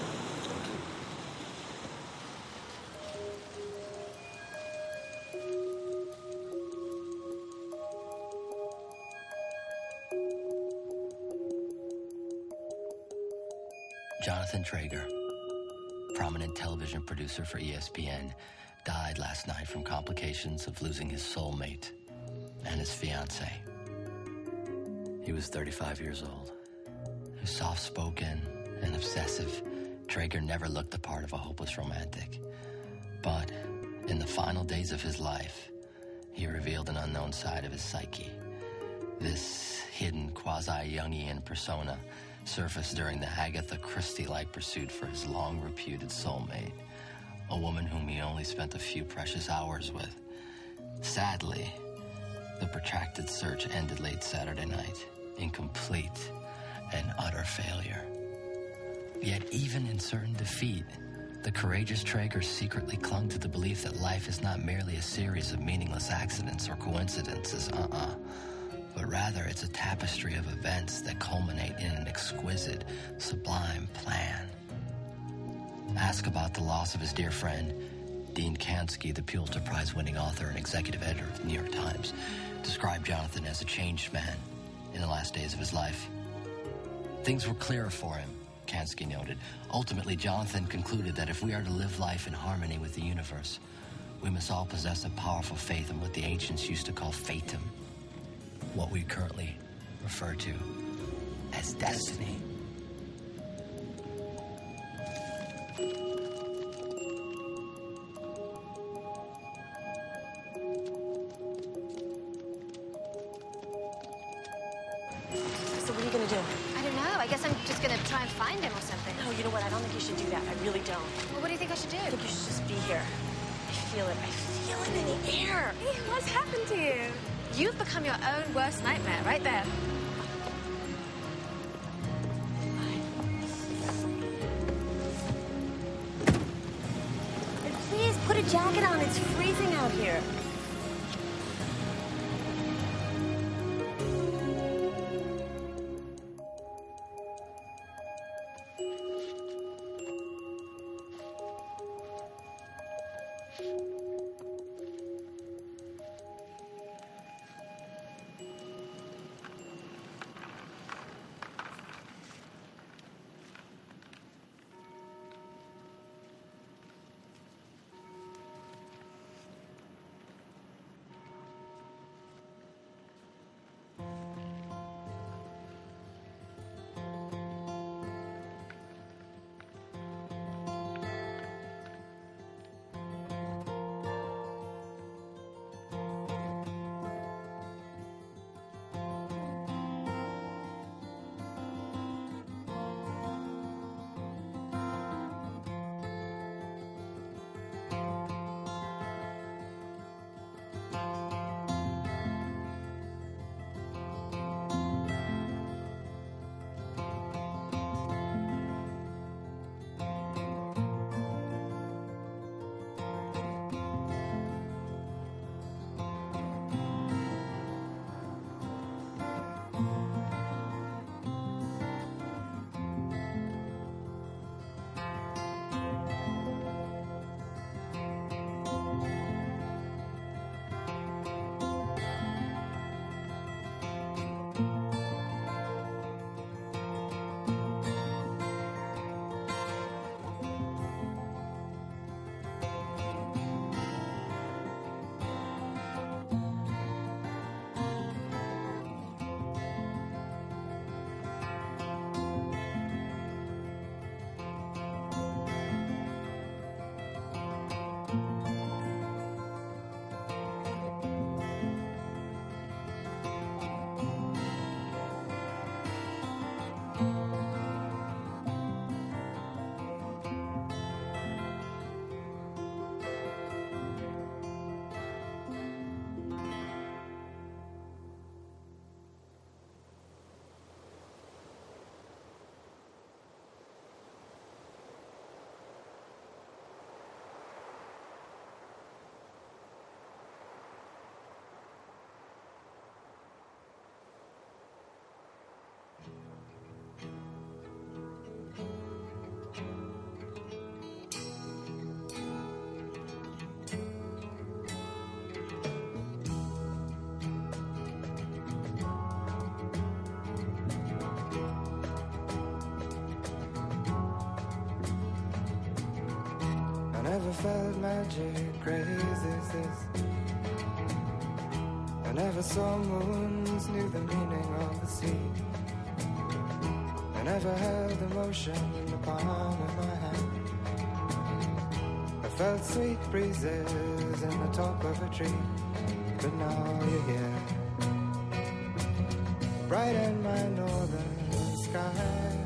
Speaker 9: Jonathan Traeger, prominent television producer for ESPN, died last night from complications of losing his soulmate and his fiancée. He was 35 years old. Soft-spoken and obsessive, Traeger never looked the part of a hopeless romantic. But in the final days of his life, he revealed an unknown side of his psyche. This hidden quasi-Jungian persona surfaced during the Agatha Christie-like pursuit for his long-reputed soulmate, a woman whom he only spent a few precious hours with. Sadly, the protracted search ended late Saturday night in complete and utter failure. Yet even in certain defeat, the courageous Traeger secretly clung to the belief that life is not merely a series of meaningless accidents or coincidences, but rather it's a tapestry of events that culminate in an exquisite, sublime plan. Ask about the loss of his dear friend, Dean Kansky, the Pulitzer Prize-winning author and executive editor of the New York Times, described Jonathan as a changed man in the last days of his life. Things were clearer for him, Kansky noted. Ultimately, Jonathan concluded that if we are to live life in harmony with the universe, we must all possess a powerful faith in what the ancients used to call fatum, what we currently refer to as destiny.
Speaker 23: So what are you gonna do?
Speaker 2: I don't know. I guess I'm just gonna try and find him or something.
Speaker 23: No, you know what? I don't think you should do that. I really don't.
Speaker 2: Well, what do you think I should do?
Speaker 23: I think you should just be here. I feel it. I feel it in the air.
Speaker 2: Hey, what's happened to you? You've become your own worst nightmare right there.
Speaker 23: And please put a jacket on. It's freezing out here.
Speaker 14: Never felt magic crazy as this. I never saw moons, knew the meaning of the sea. I never held emotion in the palm of my hand. I felt sweet breezes in the top of a tree. But now you're here, bright in my northern sky.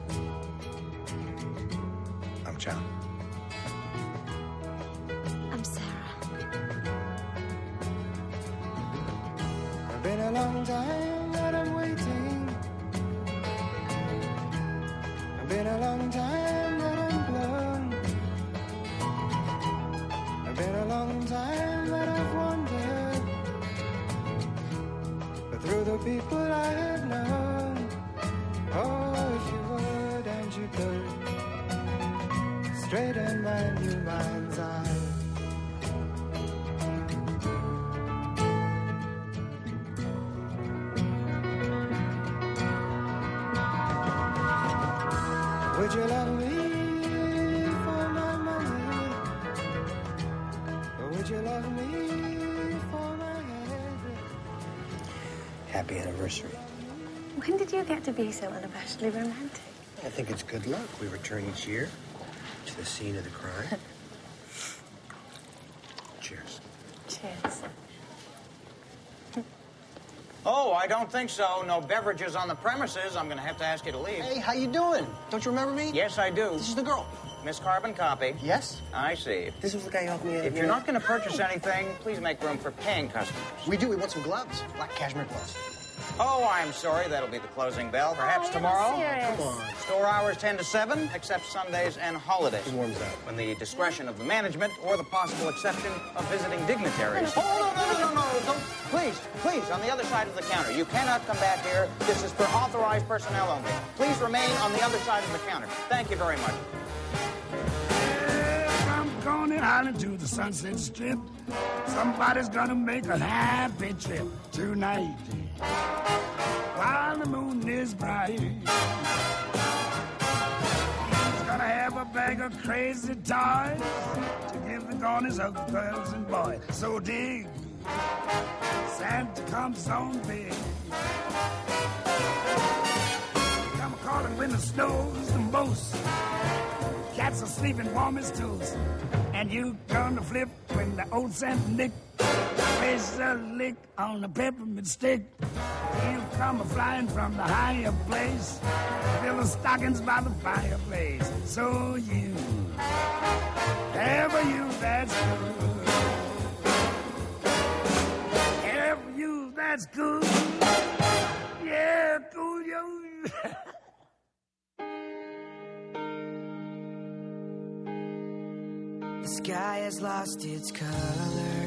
Speaker 3: I'm John.
Speaker 5: I'm Sarah.
Speaker 14: It's been a long time that I'm waiting. It's been a long time that I'm blown. It's been a long time that I've wandered, but through the people I have known. Oh, if you would and you could, straight in my new mind's eye. you love me for my head?
Speaker 3: Happy anniversary.
Speaker 23: When did you get to be so unabashedly romantic?
Speaker 3: I think it's good luck. We return each year to the scene of the crime. Cheers.
Speaker 23: Cheers.
Speaker 7: Oh, I don't think so. No beverages on the premises. I'm going to have to ask you to leave.
Speaker 3: Hey, how you doing? Don't you remember me?
Speaker 7: Yes, I do.
Speaker 3: This is the girl.
Speaker 7: Miss Carbon Copy.
Speaker 3: Yes?
Speaker 7: I see.
Speaker 3: This was the guy who helped me.
Speaker 7: If you're not going to purchase anything, please make room for paying customers.
Speaker 3: We do. We want some gloves. Black cashmere gloves.
Speaker 7: Oh, I'm sorry. That'll be the closing bell. Perhaps tomorrow?
Speaker 23: Serious.
Speaker 3: Come on.
Speaker 7: Store hours 10 to 7, except Sundays and holidays.
Speaker 3: It warms up.
Speaker 7: When the discretion of the management or the possible exception of visiting dignitaries.
Speaker 3: Oh,
Speaker 7: no. Don't. Please, on the other side of the counter. You cannot come back here. This is for authorized personnel only. Please remain on the other side of the counter. Thank you very much.
Speaker 16: I'm going and hiding to the Sunset Strip. Somebody's gonna make a happy trip tonight while the moon is bright. He's gonna have a bag of crazy toys to give the corners of girls and boys. So dig, Santa comes on big. Come calling when the snow's the most. Cats are sleeping warm as toast. And you gonna flip when the old Saint Nick plays a lick on a peppermint stick. He'll come flying from the higher place, fill the stockings by the fireplace. So you, ever you that's good, ever you that's good, yeah, cool yo.
Speaker 14: The sky has lost its color.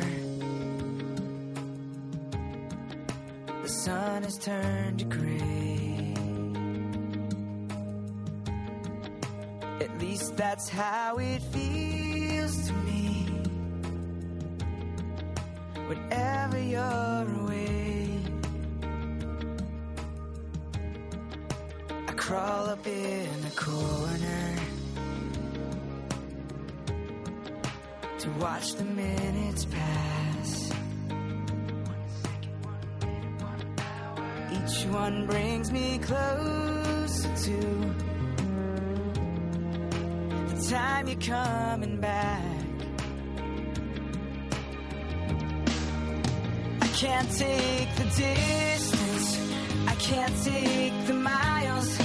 Speaker 14: The sun has turned to gray. At least that's how it feels to me. Whenever you're away, I crawl up in a corner to watch the minutes pass. Each one brings me closer to the time you're coming back. I can't take the distance, I can't take the miles,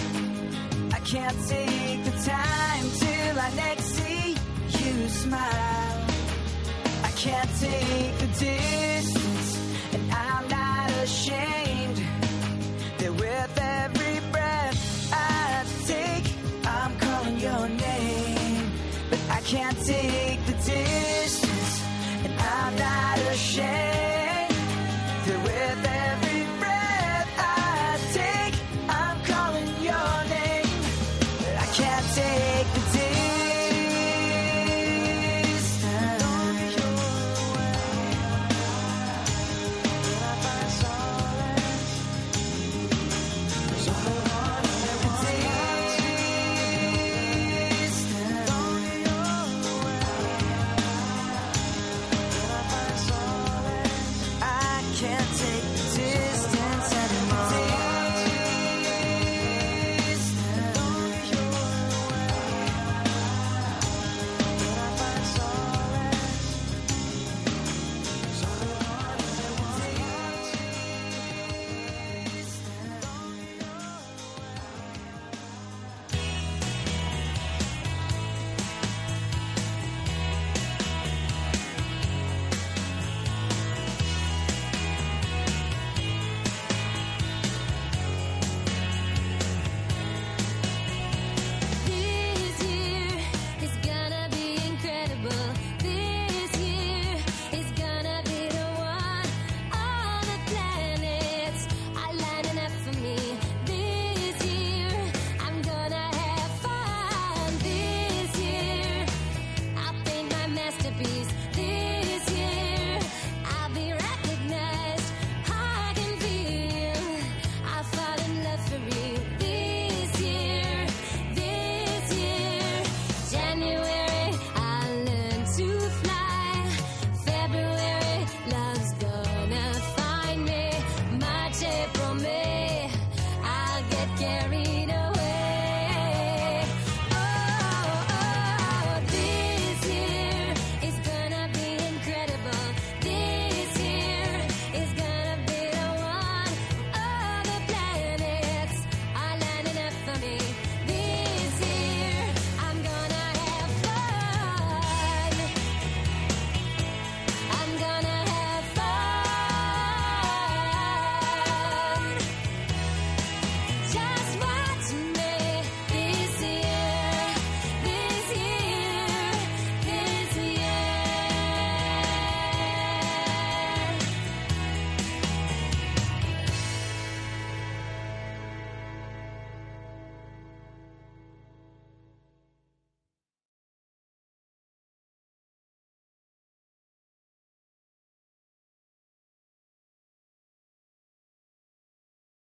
Speaker 14: I can't take the time till I next see you smile. I can't take the distance, and I'm not ashamed that with every breath I take, I'm calling your name. But I can't take the distance, and I'm not ashamed that with every breath I take, I'm calling your name. But I can't take the distance.
Speaker 4: Masterpiece.